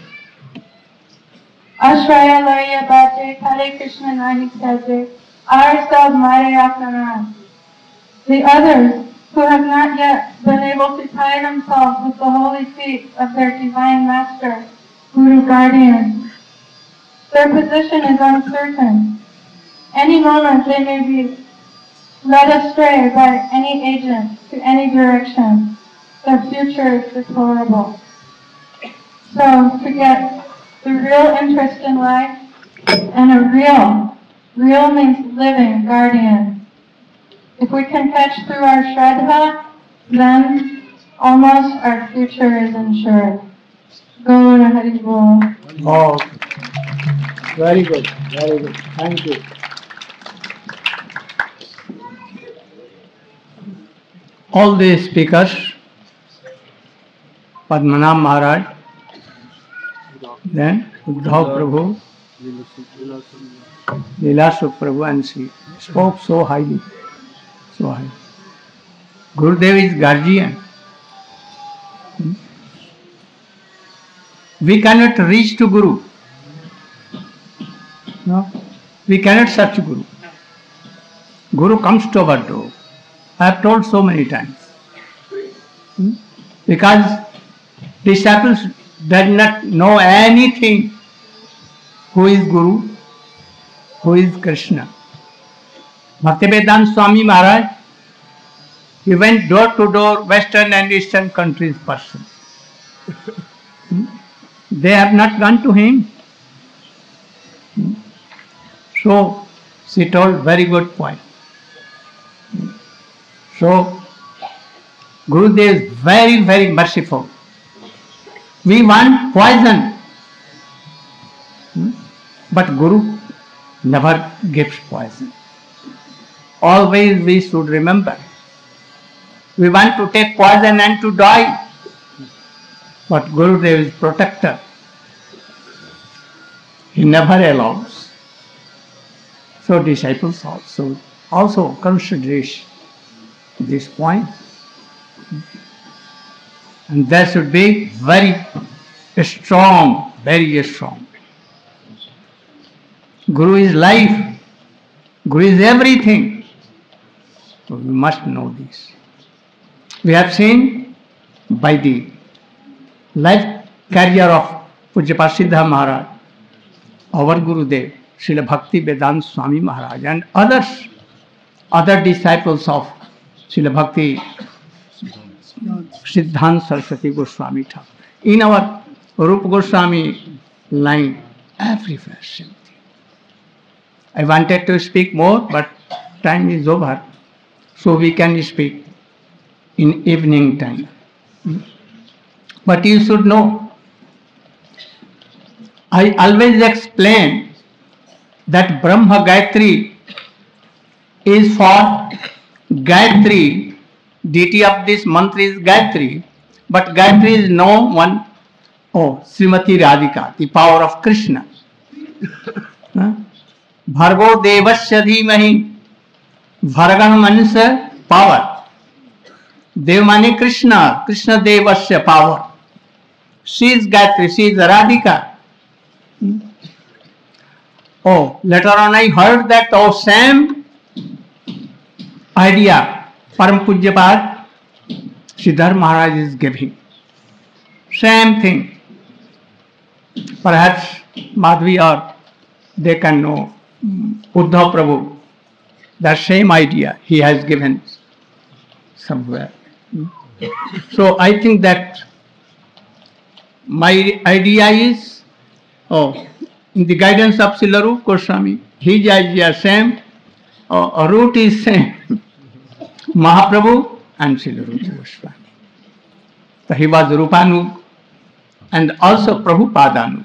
[SPEAKER 7] Ashraya Loya Bhaje, Hare Krishna Nahi Kaje, Arsab Mare Apnana. The others, who have not yet been able to tie themselves with the holy feet of their divine master, Guru Guardian, their position is uncertain. Any moment they may be led astray by any agent to any direction. Their future is deplorable. So to get the real interest in life and a real, real means living guardian. If we can catch through our Shraddha, then almost our future is ensured. Gaura Hari Bol.
[SPEAKER 1] Oh, very good, very good. Thank you. All the speakers, Padmanabh Maharaj, then Uddhav Prabhu, Leela Prabhu, and she spoke so highly, so highly. Gurudev is guardian. Hmm? We cannot reach to Guru. No, we cannot search Guru. Guru comes to our door. I have told so many times. Hmm? Because disciples does not know anything who is Guru, who is Krishna. Bhaktivedanta Swami Maharaj, he went door to door, western and eastern countries person. Hmm? They have not gone to him. Hmm? So, she told very good point. Hmm? So, Gurudev is very, very merciful. We want poison, hmm? but Guru never gives poison. Always we should remember. We want to take poison and to die, but Gurudev is protector. He never allows. So disciples also, also consider this point. And there should be very strong, very strong. Guru is life. Guru is everything. So we must know this. We have seen by the life career of Pujyapad Siddha Maharaj, our Gurudev, Srila Bhaktivedanta Swami Maharaj, and others, other disciples of Srila Bhakti Siddhanta Saraswati Goswami Thakur. In our Rupa Goswami line, everywhere same thing. I wanted to speak more, but time is over, so we can speak in evening time. But you should know, I always explain that Brahma Gayatri is for Gayatri. Deity of this mantra is Gayatri, but Gayatri is no one. Oh, Srimati Radhika, the power of Krishna. Huh? Bhargo Devasya Dhimahi, Bhargan means power. Dev mane Krishna, Krishna Devasya power. She is Gayatri, she is Radhika. Hmm? Oh, later on I heard that oh, same idea Param Pujyapad Siddhar Maharaj is giving. Same thing. Perhaps Madhvi or they can know Uddhav Prabhu. That same idea he has given somewhere. So I think that my idea is, oh, in the guidance of Srila Rupa Goswami, his idea same, uh, root is same, Mahaprabhu and Srila Rupa Goswami. So he was Rupanug and also Prabhupadanug.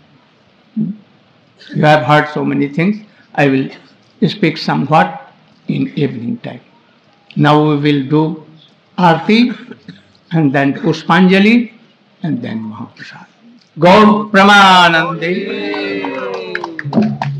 [SPEAKER 1] You have heard so many things. I will speak somewhat in evening time. Now we will do Aarti and then Pushpanjali and then Mahaprasad. Gaur Pramanande.